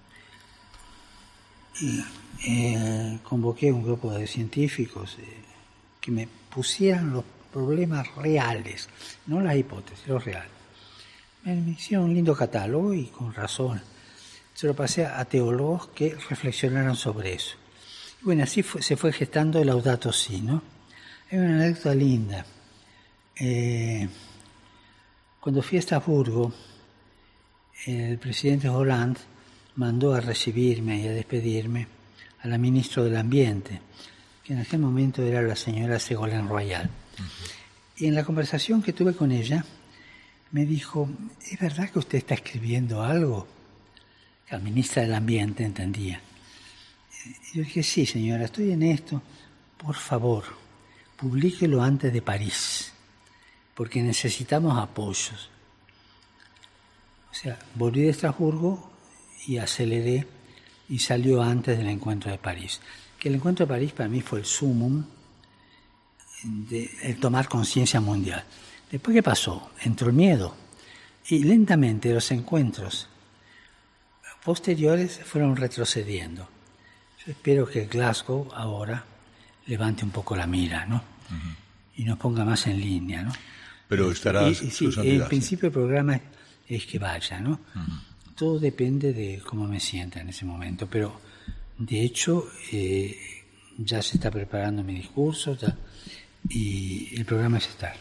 [SPEAKER 2] Y convoqué un grupo de científicos que me pusieran los problemas reales, no las hipótesis, los reales. Me hicieron un lindo catálogo y con razón. Se lo pasé a teólogos que reflexionaron sobre eso. Y bueno, así se fue gestando el Laudato Si, ¿no? Hay una anécdota linda. Cuando fui a Estrasburgo, el presidente Hollande mandó a recibirme y a despedirme a la ministra del Ambiente, que en aquel momento era la señora Ségolène Royal. Y en la conversación que tuve con ella, me dijo, ¿es verdad que usted está escribiendo algo? La ministra del Ambiente entendía. Y yo dije, sí, señora, estoy en esto. Por favor, publíquelo antes de París, porque necesitamos apoyos. O sea, volví de Estrasburgo y aceleré y salió antes del encuentro de París. Que el encuentro de París para mí fue el sumum de el tomar conciencia mundial. Después, ¿qué pasó? Entró el miedo. Y lentamente los encuentros posteriores fueron retrocediendo. Yo espero que Glasgow ahora levante un poco la mira, ¿no? Y nos ponga más en línea, ¿no?
[SPEAKER 1] Pero estará
[SPEAKER 2] sí, en principio el programa es que vaya, ¿no? Todo depende de cómo me sienta en ese momento, pero de hecho ya se está preparando mi discurso y el programa es estar.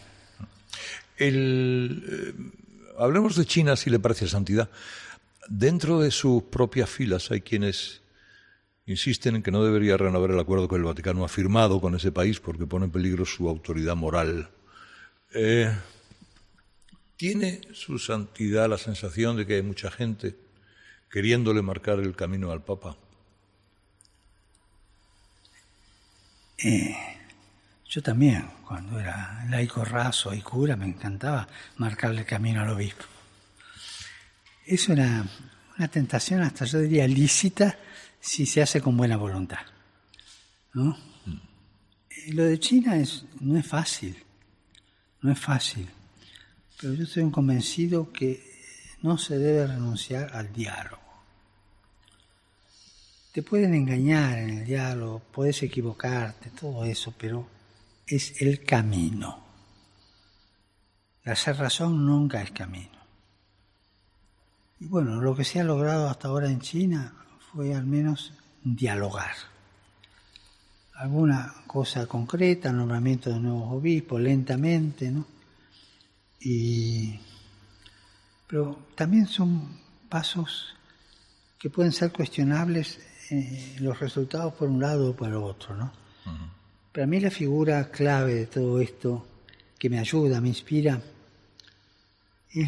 [SPEAKER 1] Hablemos de China, si le parece, Santidad. Dentro de sus propias filas hay quienes insisten en que no debería renovar el acuerdo que el Vaticano ha firmado con ese país porque pone en peligro su autoridad moral. ¿Tiene su santidad la sensación de que hay mucha gente queriéndole marcar el camino al Papa?
[SPEAKER 2] Yo también, cuando era laico raso y cura, me encantaba marcarle el camino al obispo. Es una tentación, hasta yo diría lícita, si se hace con buena voluntad, ¿no? Lo de China no es fácil, pero yo estoy convencido que no se debe renunciar al diálogo. Te pueden engañar en el diálogo, puedes equivocarte, todo eso, pero es el camino. La cerrazón nunca es camino. Y bueno, lo que se ha logrado hasta ahora en China fue al menos dialogar. Alguna cosa concreta, nombramiento de nuevos obispos, lentamente, ¿no? Pero también son pasos que pueden ser cuestionables los resultados por un lado o por el otro, ¿no? Para mí la figura clave de todo esto, que me ayuda, me inspira, es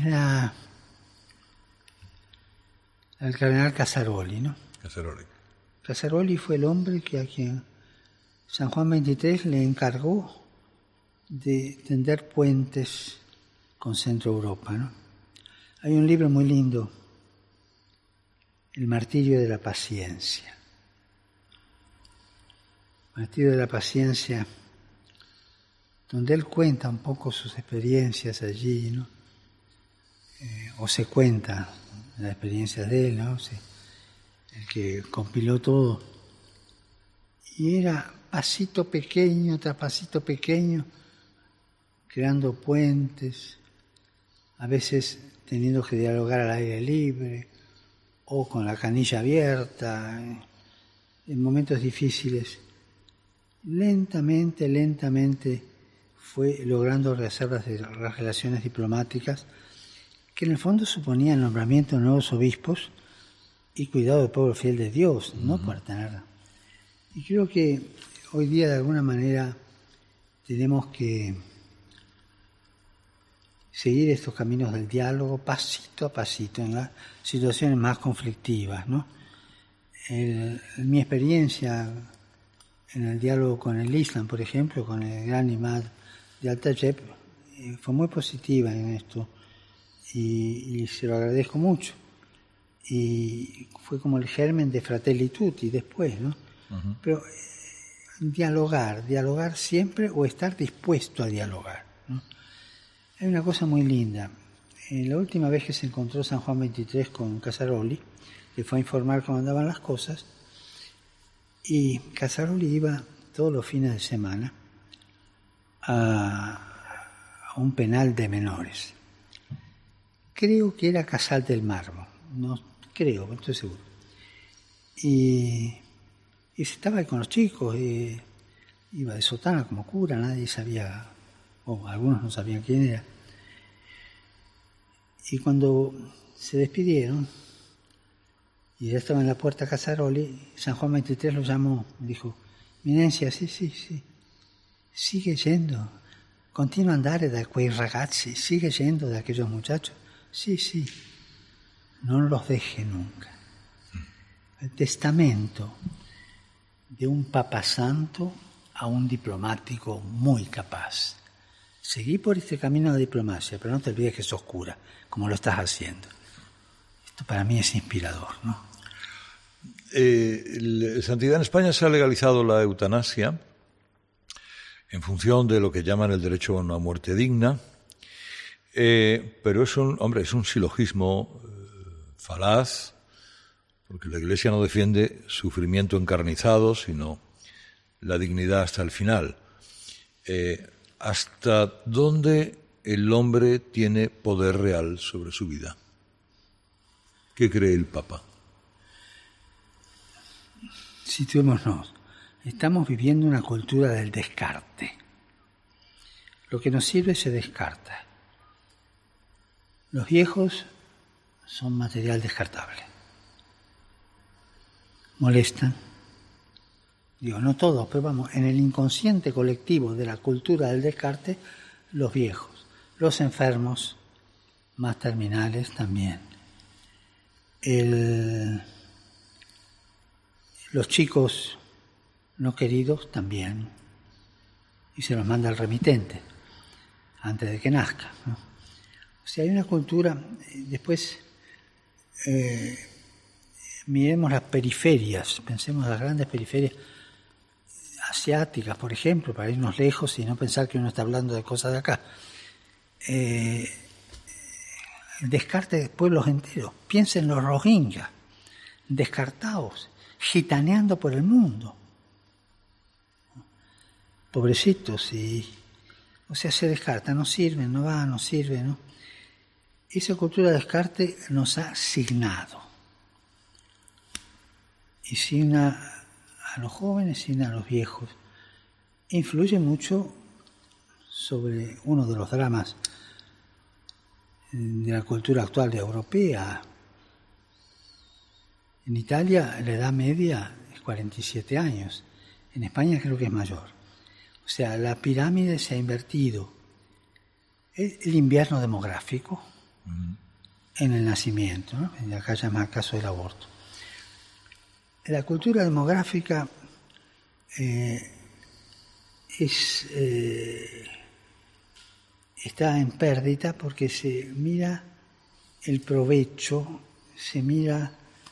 [SPEAKER 2] el cardenal Casaroli, ¿no? Casaroli fue el hombre a quien San Juan XXIII le encargó de tender puentes con Centro Europa, ¿no? Hay un libro muy lindo, El martirio de la paciencia. Martirio de la paciencia, donde él cuenta un poco sus experiencias allí, ¿no? O se cuenta las experiencias de él, ¿no? El que compiló todo. Y era pasito pequeño tras pasito pequeño, creando puentes, a veces teniendo que dialogar al aire libre o con la canilla abierta, en momentos difíciles. Lentamente fue logrando rehacer las relaciones diplomáticas que en el fondo suponían el nombramiento de nuevos obispos y cuidado del pueblo fiel de Dios, no por tener. Y creo que hoy día de alguna manera tenemos que seguir estos caminos del diálogo pasito a pasito en las situaciones más conflictivas, ¿no? Mi experiencia en el diálogo con el Islam, por ejemplo, con el gran imán de Al-Tayeb, fue muy positiva en esto y se lo agradezco mucho. Y fue como el germen de Fratelli Tutti después, ¿no? Pero dialogar siempre o estar dispuesto a dialogar, ¿no? Hay una cosa muy linda. La última vez que se encontró San Juan XXIII con Casaroli, le fue a informar cómo andaban las cosas, y Casaroli iba todos los fines de semana a un penal de menores. Creo que era Casal del Mármol, no creo, estoy seguro. Y se estaba ahí con los chicos, iba de sotana como cura, nadie sabía, o algunos no sabían quién era. Y cuando se despidieron, y ya estaba en la puerta Casaroli, San Juan 23 lo llamó, dijo: Eminencia, sì, sigue yendo, continua a andare da quei ragazzi, sigue yendo de aquellos muchachos, sí, no los deje nunca. El testamento de un papa santo a un diplomático muy capaz. Seguí por este camino de diplomacia, pero no te olvides que sos cura, como lo estás haciendo. Esto para mí es inspirador, ¿no?
[SPEAKER 1] Santidad, en España se ha legalizado la eutanasia en función de lo que llaman el derecho a una muerte digna, pero es un silogismo falaz, porque la Iglesia no defiende sufrimiento encarnizado, sino la dignidad hasta el final. ¿Hasta dónde el hombre tiene poder real sobre su vida? ¿Qué cree el Papa?
[SPEAKER 2] Situémonos. Estamos viviendo una cultura del descarte. Lo que nos sirve se descarta. Los viejos son material descartable. Molestan. Digo, no todos, pero vamos, en el inconsciente colectivo de la cultura del descarte, los viejos, los enfermos, más terminales también. Los chicos no queridos también, y se los manda al remitente antes de que nazca, ¿no? O sea, hay una cultura. Después miremos las periferias, pensemos en las grandes periferias asiáticas, por ejemplo, para irnos lejos y no pensar que uno está hablando de cosas de acá. El descarte de pueblos enteros. Piensen en los Rohingya, descartados, gitaneando por el mundo. Pobrecitos, o sea, se descarta, no sirven, no sirve, ¿no? Esa cultura de descarte nos ha signado. Y signa a los jóvenes, signa a los viejos. Influye mucho sobre uno de los dramas de la cultura actual europea. En Italia la edad media es 47 años, en España creo que es mayor. O sea, la pirámide se ha invertido. El invierno demográfico en el nacimiento, ¿no? Y acá llama el caso del aborto. La cultura demográfica está en pérdida porque se mira el provecho, se mira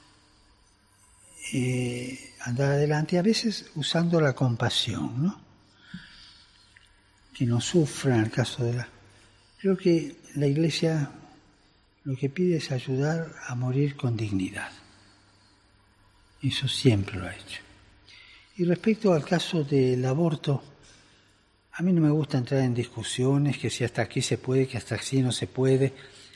[SPEAKER 2] andar adelante, a veces usando la compasión, ¿no? Que no sufran el caso de la... Creo que la Iglesia lo que pide es ayudar a morir con dignidad. Eso siempre lo ha hecho. Y respecto al caso del aborto, a mí no me gusta entrar en discusiones, que si hasta aquí se puede, que hasta aquí no se puede.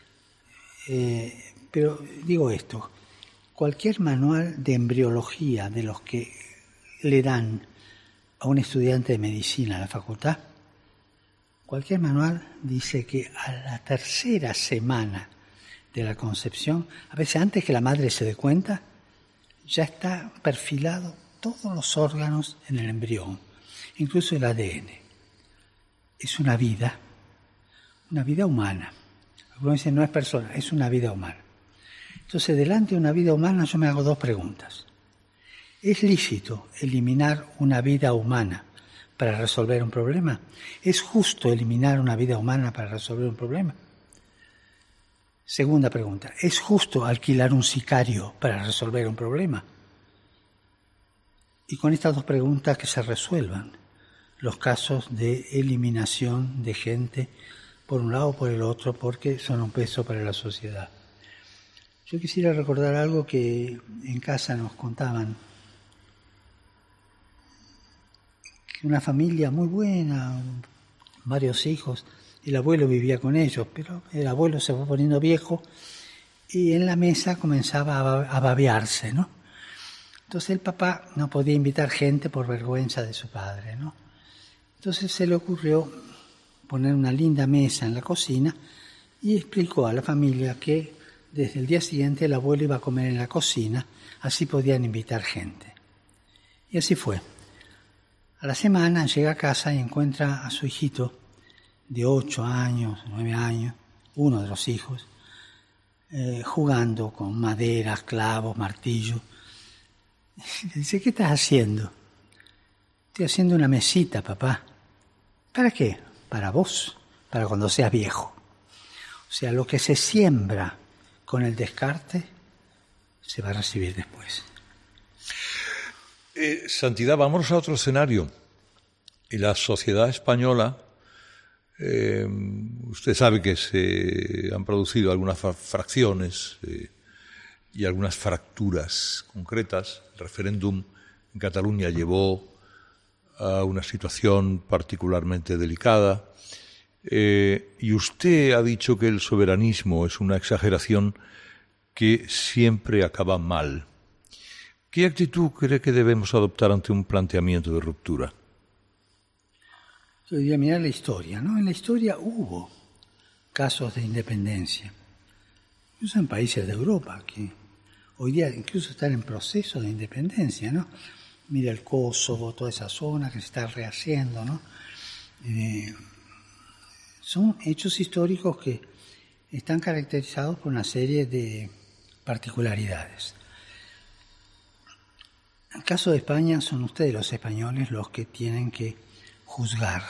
[SPEAKER 2] Pero digo esto, cualquier manual de embriología de los que le dan a un estudiante de medicina en la facultad, cualquier manual dice que a la tercera semana de la concepción, a veces antes que la madre se dé cuenta, ya está perfilado todos los órganos en el embrión, incluso el ADN. Es una vida humana. Algunos dicen no es persona, es una vida humana. Entonces, delante de una vida humana yo me hago dos preguntas. ¿Es lícito eliminar una vida humana para resolver un problema? ¿Es justo eliminar una vida humana para resolver un problema? Segunda pregunta, ¿es justo alquilar un sicario para resolver un problema? Y con estas dos preguntas que se resuelvan los casos de eliminación de gente por un lado o por el otro, porque son un peso para la sociedad. Yo quisiera recordar algo que en casa nos contaban. Que una familia muy buena, varios hijos, el abuelo vivía con ellos, pero el abuelo se fue poniendo viejo y en la mesa comenzaba a babearse, ¿no? Entonces el papá no podía invitar gente por vergüenza de su padre, ¿no? Entonces se le ocurrió poner una linda mesa en la cocina y explicó a la familia que desde el día siguiente el abuelo iba a comer en la cocina, así podían invitar gente. Y así fue. A la semana llega a casa y encuentra a su hijito de 8 años, 9 años, uno de los hijos, jugando con maderas, clavos, martillos. Le dice, ¿qué estás haciendo? Estoy haciendo una mesita, papá. ¿Para qué? Para vos, para cuando seas viejo. O sea, lo que se siembra con el descarte se va a recibir después.
[SPEAKER 1] Santidad, vamos a otro escenario. En la sociedad española, usted sabe que se han producido algunas fracciones y algunas fracturas concretas. El referéndum en Cataluña llevó a una situación particularmente delicada. Y usted ha dicho que el soberanismo es una exageración que siempre acaba mal. ¿Qué actitud cree que debemos adoptar ante un planteamiento de ruptura?
[SPEAKER 2] Yo diría, mirar la historia, ¿no? En la historia hubo casos de independencia, incluso en países de Europa, que hoy día incluso están en proceso de independencia, ¿no? Mira el Kosovo, toda esa zona que se está rehaciendo, ¿no? Son hechos históricos que están caracterizados por una serie de particularidades. En el caso de España, son ustedes los españoles los que tienen que juzgar,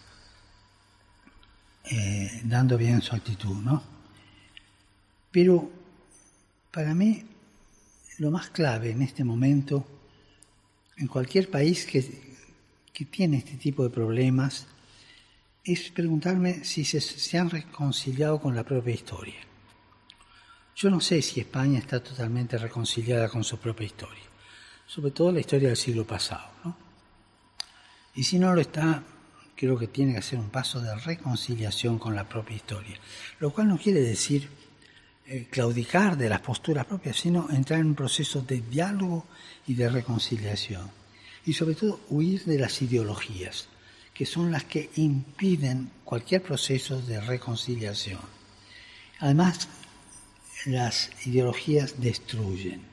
[SPEAKER 2] dando bien su actitud, ¿no? Pero para mí lo más clave en este momento, en cualquier país que tiene este tipo de problemas, es preguntarme si se han reconciliado con la propia historia. Yo no sé si España está totalmente reconciliada con su propia historia, sobre todo la historia del siglo pasado, ¿no? Y si no lo está, creo que tiene que hacer un paso de reconciliación con la propia historia, lo cual no quiere decir claudicar de las posturas propias, sino entrar en un proceso de diálogo y de reconciliación. Y sobre todo huir de las ideologías, que son las que impiden cualquier proceso de reconciliación. Además, las ideologías destruyen.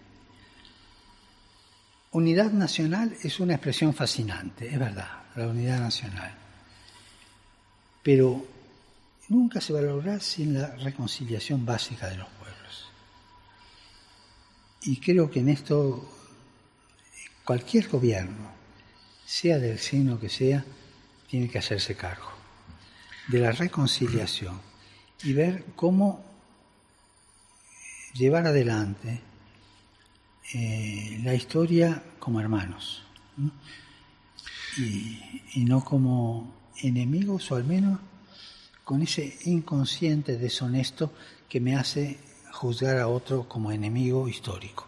[SPEAKER 2] Unidad nacional es una expresión fascinante, es verdad, la unidad nacional. Pero nunca se va a lograr sin la reconciliación básica de los pueblos. Y creo que en esto cualquier gobierno, sea del signo que sea, tiene que hacerse cargo de la reconciliación y ver cómo llevar adelante la historia como hermanos, ¿no? Y no como enemigos, o al menos con ese inconsciente deshonesto que me hace juzgar a otro como enemigo histórico.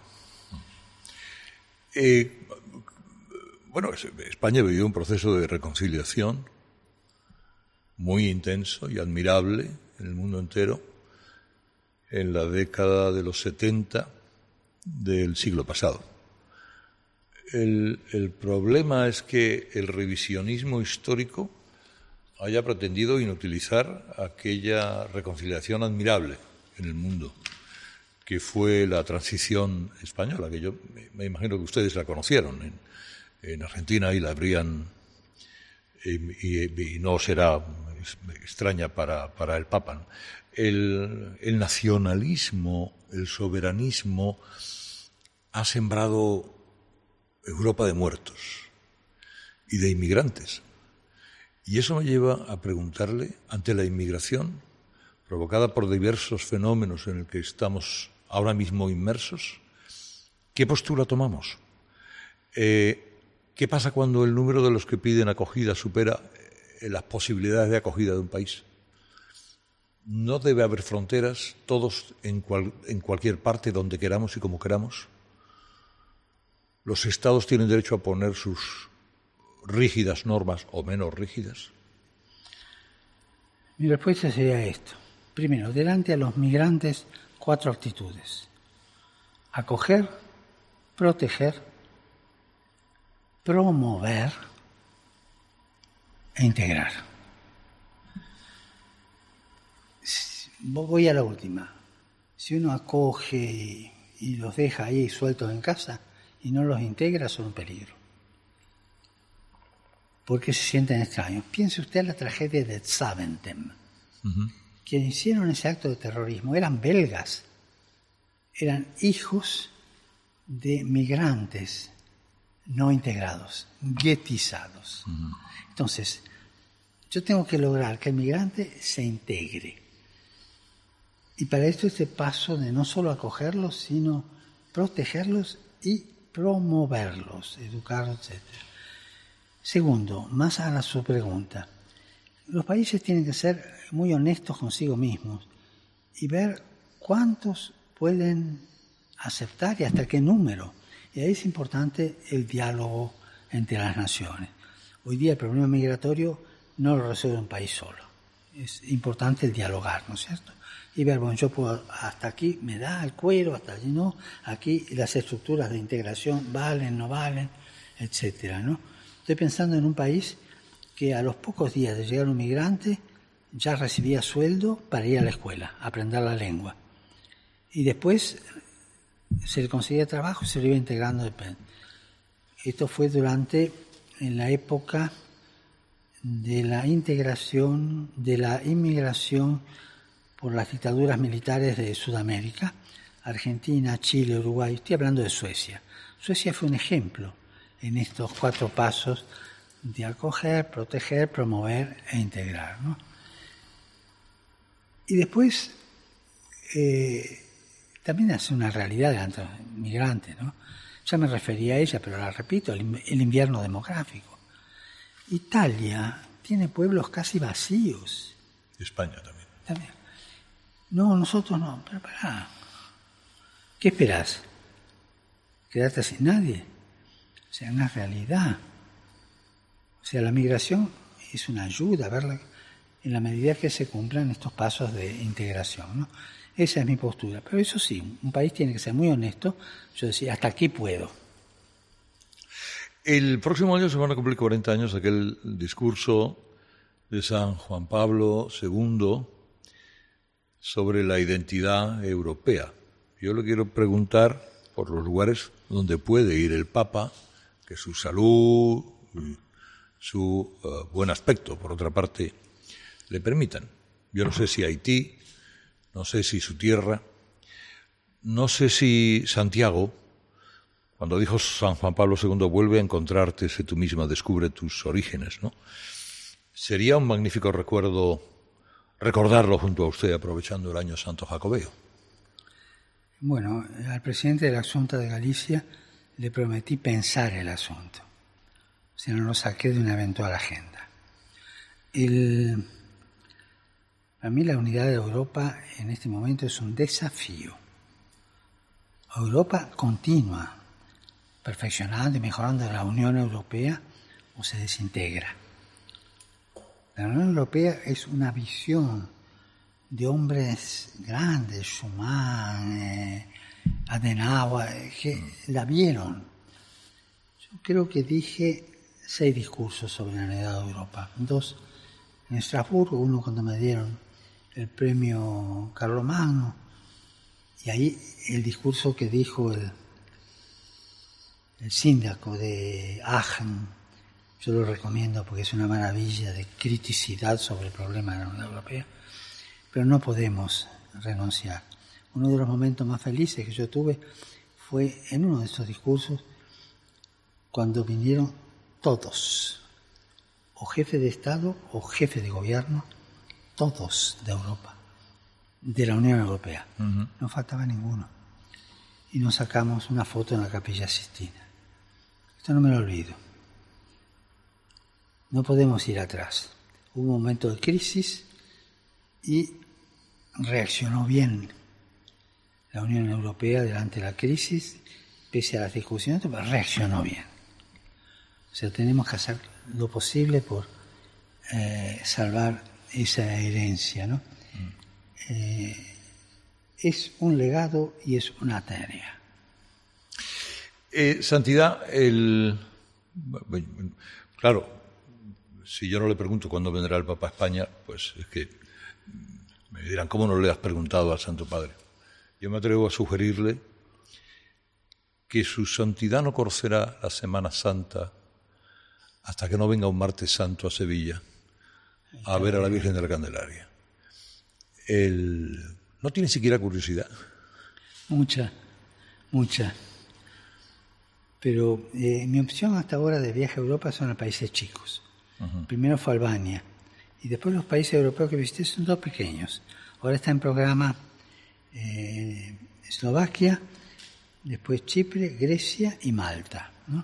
[SPEAKER 1] Bueno, España vivió un proceso de reconciliación muy intenso y admirable en el mundo entero en la década de los 70 del siglo pasado. El problema es que el revisionismo histórico haya pretendido inutilizar aquella reconciliación admirable en el mundo, que fue la transición española, que yo me imagino que ustedes la conocieron en Argentina y la habrían, y no será extraña para el Papa, ¿no? El nacionalismo, el soberanismo ha sembrado Europa de muertos y de inmigrantes. Y eso me lleva a preguntarle, ante la inmigración provocada por diversos fenómenos en el que estamos ahora mismo inmersos, ¿qué postura tomamos? ¿Qué pasa cuando el número de los que piden acogida supera las posibilidades de acogida de un país? ¿No debe haber fronteras, todos en cualquier parte, donde queramos y como queramos? ¿Los Estados tienen derecho a poner sus rígidas normas o menos rígidas?
[SPEAKER 2] Mi respuesta sería esto. Primero, delante a los migrantes, 4 actitudes: acoger, proteger, promover e integrar. voy a la última. Si uno acoge y los deja ahí sueltos en casa y no los integra, son un peligro. Porque se sienten extraños. Piense usted en la tragedia de Zaventem. Quienes hicieron ese acto de terrorismo eran belgas. Eran hijos de migrantes no integrados, guetizados. Entonces, yo tengo que lograr que el migrante se integre. Y para esto este paso de no solo acogerlos, sino protegerlos y promoverlos, educarlos, etc. Segundo, más a su pregunta, los países tienen que ser muy honestos consigo mismos y ver cuántos pueden aceptar y hasta qué número. Y ahí es importante el diálogo entre las naciones. Hoy día el problema migratorio no lo resuelve un país solo. Es importante el dialogar, ¿no es cierto? Y ver, bueno, yo puedo, hasta aquí me da el cuero, hasta allí no, aquí las estructuras de integración valen, no valen, etcétera, ¿no? Estoy pensando en un país que a los pocos días de llegar un migrante ya recibía sueldo para ir a la escuela, aprender la lengua. Y después se le conseguía trabajo y se lo iba integrando. Esto fue en la época de la integración, de la inmigración por las dictaduras militares de Sudamérica, Argentina, Chile, Uruguay. Estoy hablando de Suecia. Suecia fue un ejemplo en estos 4 pasos de acoger, proteger, promover e integrar, ¿no? Y después también hace una realidad delante de los migrantes, ¿no? Ya me refería a ella, pero la repito, el invierno demográfico. Italia tiene pueblos casi vacíos.
[SPEAKER 1] España también.
[SPEAKER 2] No, nosotros no, pero pará. ¿Qué esperás? ¿Quedarte sin nadie? O sea, una realidad. O sea, la migración es una ayuda a verla en la medida que se cumplan estos pasos de integración, ¿no? Esa es mi postura. Pero eso sí, un país tiene que ser muy honesto. Yo decía, hasta aquí puedo.
[SPEAKER 1] El próximo año se van a cumplir 40 años de aquel discurso de San Juan Pablo II sobre la identidad europea. Yo le quiero preguntar por los lugares donde puede ir el Papa, que su salud, su buen aspecto, por otra parte, le permitan. Yo no sé si Haití, no sé si su tierra, no sé si Santiago, cuando dijo San Juan Pablo II, vuelve a encontrarte, sé tú misma, descubre tus orígenes, ¿no? Sería un magnífico recuerdo recordarlo junto a usted, aprovechando el año santo jacobeo.
[SPEAKER 2] Bueno, al presidente de la Xunta de Galicia le prometí pensar el asunto. O sea, no lo saqué de una eventual agenda. Para mí la unidad de Europa en este momento es un desafío. Europa continúa perfeccionando y mejorando la Unión Europea o se desintegra. La Unión Europea es una visión de hombres grandes, Schuman, Adenauer, que la vieron. Yo creo que dije 6 discursos sobre la unidad de Europa. 2 en Estrasburgo, uno cuando me dieron el premio Carlomagno, y ahí el discurso que dijo el síndaco de Aachen, yo lo recomiendo porque es una maravilla de criticidad sobre el problema de la Unión Europea, pero no podemos renunciar. Uno de los momentos más felices que yo tuve fue en uno de estos discursos cuando vinieron todos, o jefe de Estado o jefe de gobierno, todos de Europa, de la Unión Europea. No faltaba ninguno. Y nos sacamos una foto en la Capilla Sistina. Esto no me lo olvido. No podemos ir atrás. Hubo un momento de crisis y reaccionó bien la Unión Europea delante de la crisis, pese a las discusiones, pero reaccionó bien. O sea, tenemos que hacer lo posible por salvar esa herencia, ¿no? Es un legado y es una tarea.
[SPEAKER 1] Santidad, claro, si yo no le pregunto cuándo vendrá el Papa a España, pues es que Me dirán, ¿cómo no le has preguntado al Santo Padre? Yo me atrevo a sugerirle que su santidad no conocerá la Semana Santa hasta que no venga un martes santo a Sevilla a ver a la Virgen de la Candelaria. Él no tiene siquiera curiosidad.
[SPEAKER 2] Mucha. Pero mi opción hasta ahora de viaje a Europa son a países chicos. Uh-huh. Primero fue Albania. Y después los países europeos que visité son 2 pequeños. Ahora está en programa Eslovaquia, después Chipre, Grecia y Malta, ¿no?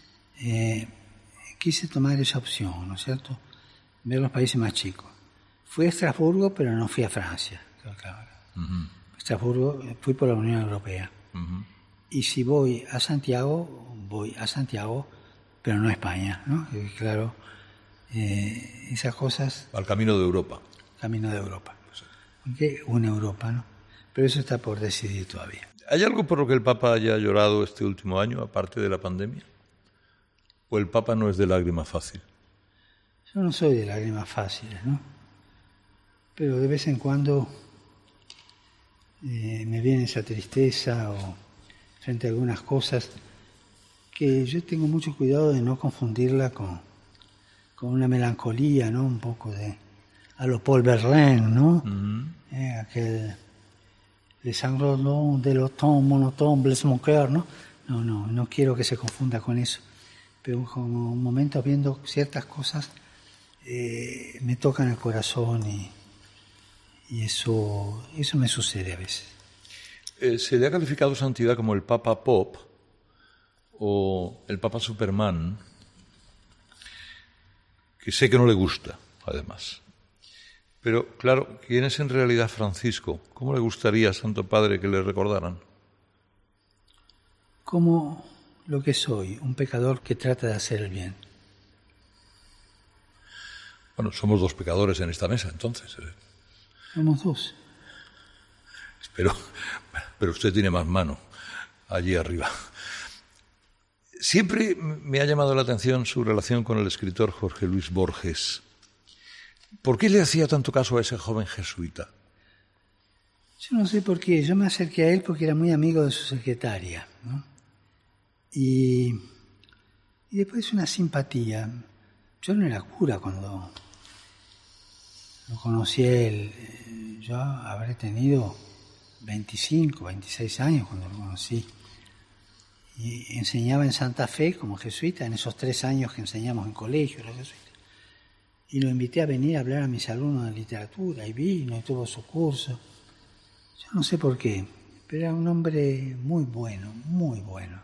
[SPEAKER 2] Quise tomar esa opción, ¿no es cierto? Ver los países más chicos. Fui a Estrasburgo, pero no fui a Francia. Claro. Uh-huh. Estrasburgo, fui por la Unión Europea. Uh-huh. Y si voy a Santiago, pero no a España, ¿no? Claro, esas cosas...
[SPEAKER 1] Al camino de Europa.
[SPEAKER 2] Camino de Europa. Porque una Europa, ¿no? Pero eso está por decidir todavía.
[SPEAKER 1] ¿Hay algo por lo que el Papa haya llorado este último año, aparte de la pandemia? ¿O el Papa no es de lágrimas fácil?
[SPEAKER 2] Yo no soy de lágrimas fáciles, ¿no? Pero de vez en cuando me viene esa tristeza o frente a algunas cosas que yo tengo mucho cuidado de no confundirla con una melancolía, ¿no? Un poco a lo Paul Verlaine, ¿no? Uh-huh. Aquel Les Anglos de l'automne, monotone, blesse mon cœur, ¿no? No quiero que se confunda con eso. Pero como momentos viendo ciertas cosas me tocan el corazón y eso me sucede a veces.
[SPEAKER 1] ¿Se le ha calificado santidad como el Papa Pop o el Papa Superman? Que sé que no le gusta, además. Pero, claro, ¿quién es en realidad Francisco? ¿Cómo le gustaría, Santo Padre, que le recordaran?
[SPEAKER 2] Como lo que soy, un pecador que trata de hacer el bien.
[SPEAKER 1] Bueno, somos 2 pecadores en esta mesa, entonces.
[SPEAKER 2] Somos 2.
[SPEAKER 1] Pero usted tiene más mano allí arriba. Siempre me ha llamado la atención su relación con el escritor Jorge Luis Borges. ¿Por qué le hacía tanto caso a ese joven jesuita?
[SPEAKER 2] Yo no sé por qué. Yo me acerqué a él porque era muy amigo de su secretaria, ¿no? Y después una simpatía. Yo no era cura cuando lo conocí a él. Yo habré tenido 25, 26 años cuando lo conocí. Y enseñaba en Santa Fe como jesuita, en esos 3 años que enseñamos en colegio, los jesuitas. Y lo invité a venir a hablar a mis alumnos de literatura, y vino y tuvo su curso. Yo no sé por qué, pero era un hombre muy bueno, muy bueno.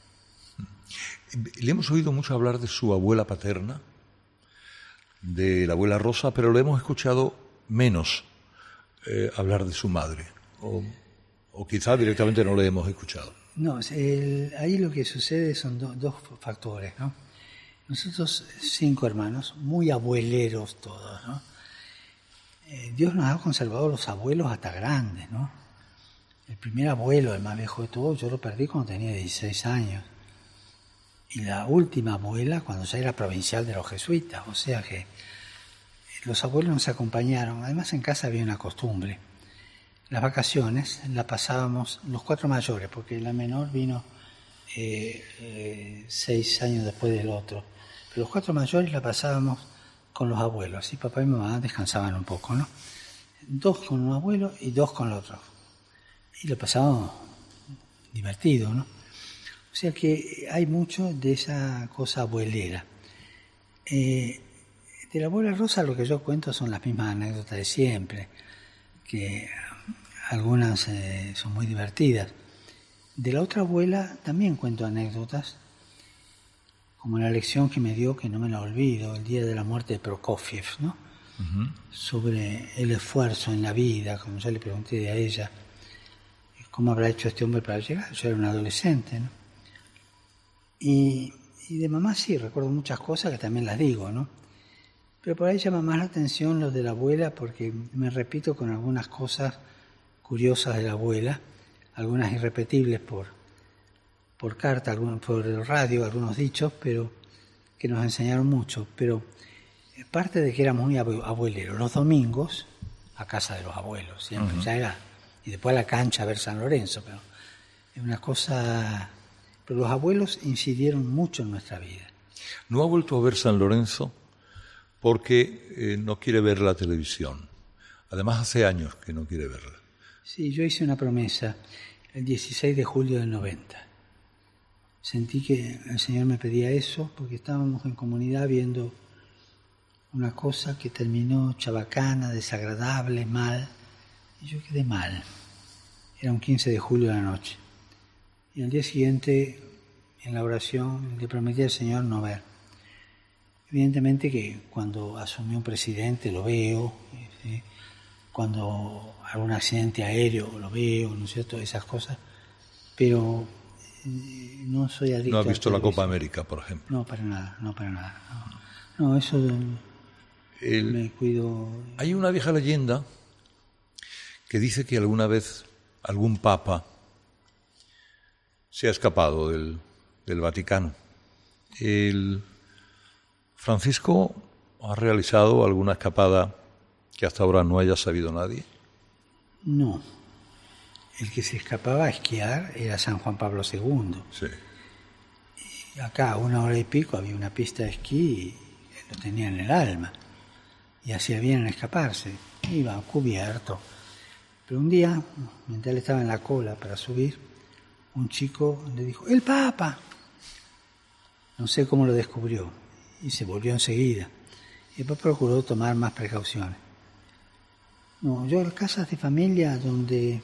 [SPEAKER 1] Le hemos oído mucho hablar de su abuela paterna, de la abuela Rosa, pero le hemos escuchado menos hablar de su madre. O quizá directamente no le hemos escuchado.
[SPEAKER 2] No, ahí lo que sucede son 2 factores, ¿no? Nosotros 5 hermanos, muy abueleros todos, ¿no? Dios nos ha conservado los abuelos hasta grandes, ¿no? El primer abuelo, el más viejo de todos, yo lo perdí cuando tenía 16 años. Y la última abuela cuando ya era provincial de los jesuitas, o sea que los abuelos nos acompañaron. Además en casa había una costumbre. Las vacaciones las pasábamos los 4 mayores, porque la menor vino 6 años después del otro. Pero los 4 mayores la pasábamos con los abuelos. Así papá y mamá descansaban un poco, ¿no? 2 con un abuelo y 2 con el otro. Y lo pasábamos divertido, ¿no? O sea que hay mucho de esa cosa abuelera. De la abuela Rosa lo que yo cuento son las mismas anécdotas de siempre, que algunas son muy divertidas. De la otra abuela también cuento anécdotas, como la lección que me dio, que no me la olvido, el día de la muerte de Prokofiev, ¿no? Uh-huh. Sobre el esfuerzo en la vida, como yo le pregunté a ella, ¿cómo habrá hecho este hombre para llegar? Yo era un adolescente, ¿no? Y de mamá sí, recuerdo muchas cosas que también las digo, ¿no? Pero por ahí llama más la atención lo de la abuela, porque me repito con algunas cosas curiosas de la abuela, algunas irrepetibles por carta, por radio, algunos dichos, pero que nos enseñaron mucho. Pero parte de que éramos muy abueleros. Los domingos, a casa de los abuelos, siempre, ya era, y después a la cancha a ver San Lorenzo, pero es una cosa, pero los abuelos incidieron mucho en nuestra vida.
[SPEAKER 1] No ha vuelto a ver San Lorenzo porque no quiere ver la televisión. Además, hace años que no quiere verla.
[SPEAKER 2] Sí, yo hice una promesa el 16 de julio del 90. Sentí que el Señor me pedía eso porque estábamos en comunidad viendo una cosa que terminó chabacana, desagradable, mal, y yo quedé mal. Era un 15 de julio de la noche. Y al día siguiente, en la oración, le prometí al Señor no ver. Evidentemente que cuando asumió un presidente lo veo, ¿sí? Cuando algún accidente aéreo lo veo, ¿no es cierto? Esas cosas, pero no soy adicto.
[SPEAKER 1] ¿No ha visto la Copa América, por ejemplo?
[SPEAKER 2] No, para nada. No, eso me cuido.
[SPEAKER 1] Hay una vieja leyenda que dice que alguna vez algún papa se ha escapado del Vaticano. El Francisco ha realizado alguna escapada que hasta ahora no haya sabido nadie.
[SPEAKER 2] No. El que se escapaba a esquiar era San Juan Pablo II.
[SPEAKER 1] Sí.
[SPEAKER 2] Y acá, a 1 hora y pico, había una pista de esquí y lo tenía en el alma. Y hacía bien en escaparse. Iba cubierto. Pero un día, mientras él estaba en la cola para subir, un chico le dijo, ¡el Papa! No sé cómo lo descubrió. Y se volvió enseguida. Y después procuró tomar más precauciones. No, yo en casas de familia donde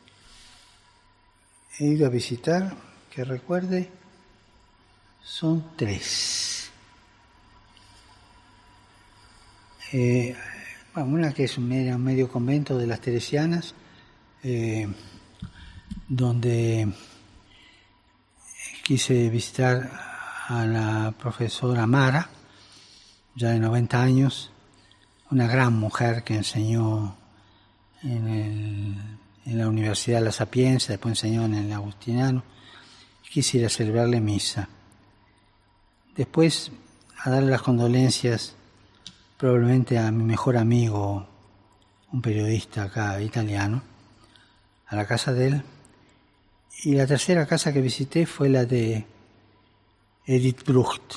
[SPEAKER 2] he ido a visitar, que recuerde, son 3. Una que es un medio convento de las Teresianas, donde quise visitar a la profesora Mara, ya de 90 años, una gran mujer que enseñó en la Universidad de La Sapienza, después enseñó en el Agustiniano. Quisiera celebrarle misa. Después, a darle las condolencias probablemente a mi mejor amigo, un periodista acá italiano, a la casa de él. Y la tercera casa que visité fue la de Edith Brucht,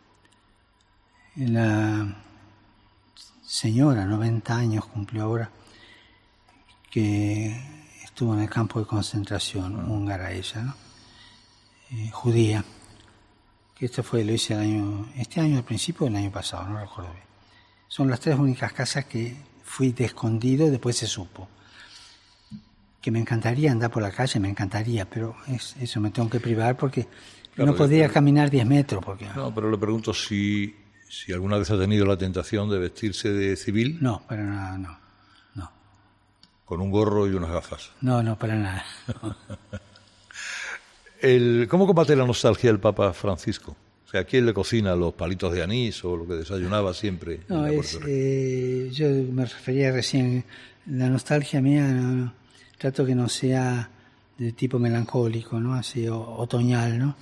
[SPEAKER 2] la señora, 90 años cumplió ahora, que estuvo en el campo de concentración húngara ella, ¿no? Judía, que lo hice este año al principio del año pasado, no recuerdo bien. Son las 3 únicas casas que fui de escondido, después se supo. Que me encantaría andar por la calle, me encantaría, pero eso me tengo que privar porque claro, no podría caminar 10 metros.
[SPEAKER 1] No, pero le pregunto si alguna vez ha tenido la tentación de vestirse de civil.
[SPEAKER 2] No, para nada, no.
[SPEAKER 1] Con un gorro y unas gafas.
[SPEAKER 2] No, para nada.
[SPEAKER 1] ¿Cómo combate la nostalgia el Papa Francisco? O sea, ¿quién le cocina los palitos de anís o lo que desayunaba siempre?
[SPEAKER 2] No, yo me refería recién, la nostalgia mía, trato que no sea de tipo melancólico, ¿no? Así otoñal, ¿no?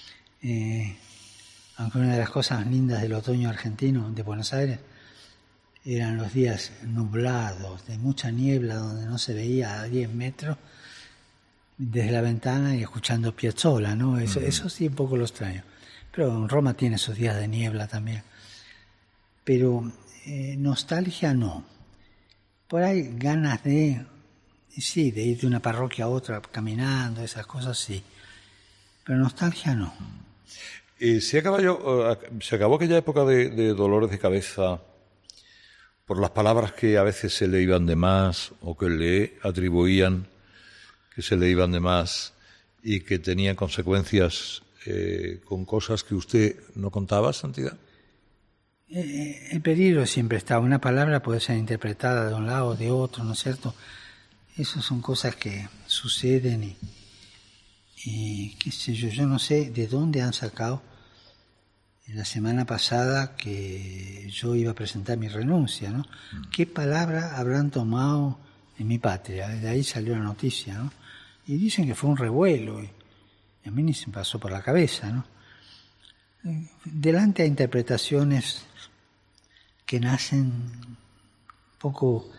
[SPEAKER 2] Aunque una de las cosas lindas del otoño argentino, de Buenos Aires, eran los días nublados, de mucha niebla, donde no se veía a 10 metros desde la ventana y escuchando Piazzolla, ¿no? Eso sí, un poco lo extraño. Pero Roma tiene sus días de niebla también. Pero nostalgia no. Por ahí ganas de ir de una parroquia a otra caminando, esas cosas sí. Pero nostalgia no.
[SPEAKER 1] Se acabó aquella época de dolores de cabeza por las palabras que a veces se le iban de más o que le atribuían que se le iban de más y que tenían consecuencias con cosas que usted no contaba, Santidad.
[SPEAKER 2] El peligro siempre está. Una palabra puede ser interpretada de un lado o de otro, ¿no es cierto? Esas son cosas que suceden y qué sé yo no sé de dónde han sacado la semana pasada que yo iba a presentar mi renuncia, ¿no? ¿Qué palabra habrán tomado en mi patria? De ahí salió la noticia, ¿no? Y dicen que fue un revuelo y a mí ni se me pasó por la cabeza, ¿no? Delante a interpretaciones que nacen un poco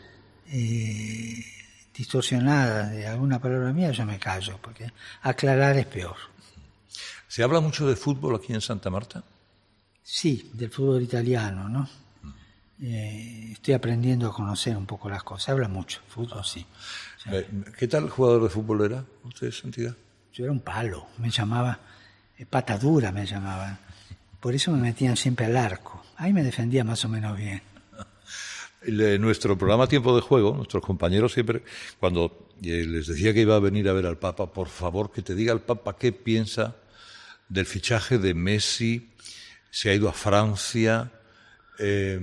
[SPEAKER 2] distorsionada de alguna palabra mía, yo me callo, porque aclarar es peor.
[SPEAKER 1] ¿Se habla mucho de fútbol aquí en Santa Marta?
[SPEAKER 2] Sí, del fútbol italiano, ¿no? Estoy aprendiendo a conocer un poco las cosas. Se habla mucho, fútbol, sí. O sea,
[SPEAKER 1] ¿Qué tal jugador de fútbol era usted, Santidad?
[SPEAKER 2] yo era un palo, me llamaba, patadura me llamaban. Por eso me metían siempre al arco. Ahí me defendía más o menos bien.
[SPEAKER 1] Nuestro programa Tiempo de Juego, nuestros compañeros siempre, cuando les decía que iba a venir a ver al Papa, por favor, que te diga el Papa qué piensa del fichaje de Messi, se ha ido a Francia, qué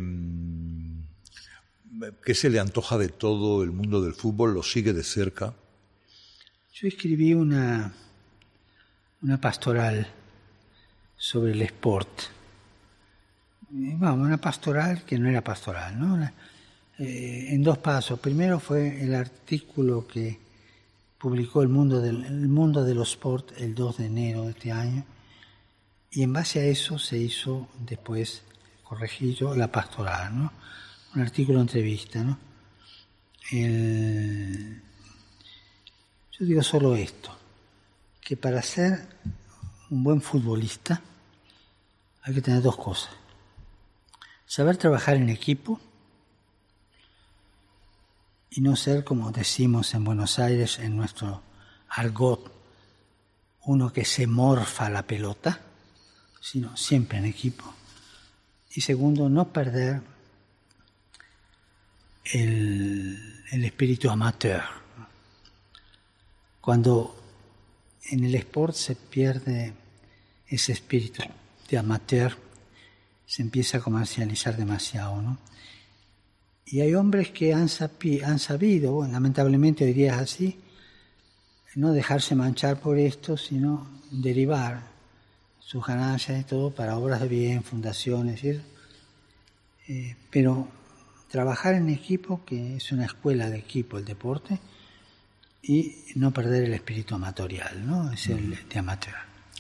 [SPEAKER 1] se le antoja de todo el mundo del fútbol, lo sigue de cerca.
[SPEAKER 2] Yo escribí una pastoral sobre el sport. Vamos, una pastoral que no era pastoral, ¿no? En dos pasos. Primero fue el artículo que publicó el mundo de los sport el 2 de enero de este año, y en base a eso se hizo después, corregí yo, la pastoral, ¿no? Un artículo de entrevista, ¿no? Yo digo solo esto, que para ser un buen futbolista hay que tener dos cosas: saber trabajar en equipo y no ser, como decimos en Buenos Aires, en nuestro argot, uno que se morfa la pelota, sino siempre en equipo. Y segundo, no perder el espíritu amateur. Cuando en el sport se pierde ese espíritu de amateur, se empieza a comercializar demasiado, ¿no? Y hay hombres que han sabido, bueno, lamentablemente hoy día es así, no dejarse manchar por esto, sino derivar sus ganancias y todo para obras de bien, fundaciones, ¿sí? Pero trabajar en equipo, que es una escuela de equipo el deporte, y no perder el espíritu amatorial, ¿no? Es el de amateur.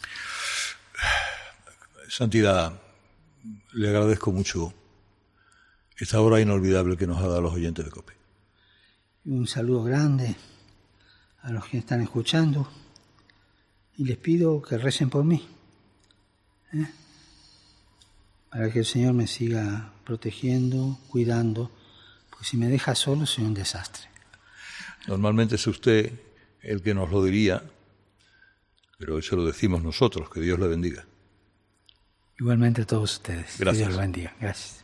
[SPEAKER 1] Santidad, le agradezco mucho esta hora inolvidable que nos ha dado a los oyentes de COPE.
[SPEAKER 2] Un saludo grande a los que están escuchando y les pido que recen por mí, para que el Señor me siga protegiendo, cuidando, porque si me deja solo soy un desastre.
[SPEAKER 1] Normalmente es usted el que nos lo diría, pero eso lo decimos nosotros, que Dios le bendiga.
[SPEAKER 2] Igualmente a todos ustedes.
[SPEAKER 1] Gracias.
[SPEAKER 2] Que Dios los bendiga. Gracias.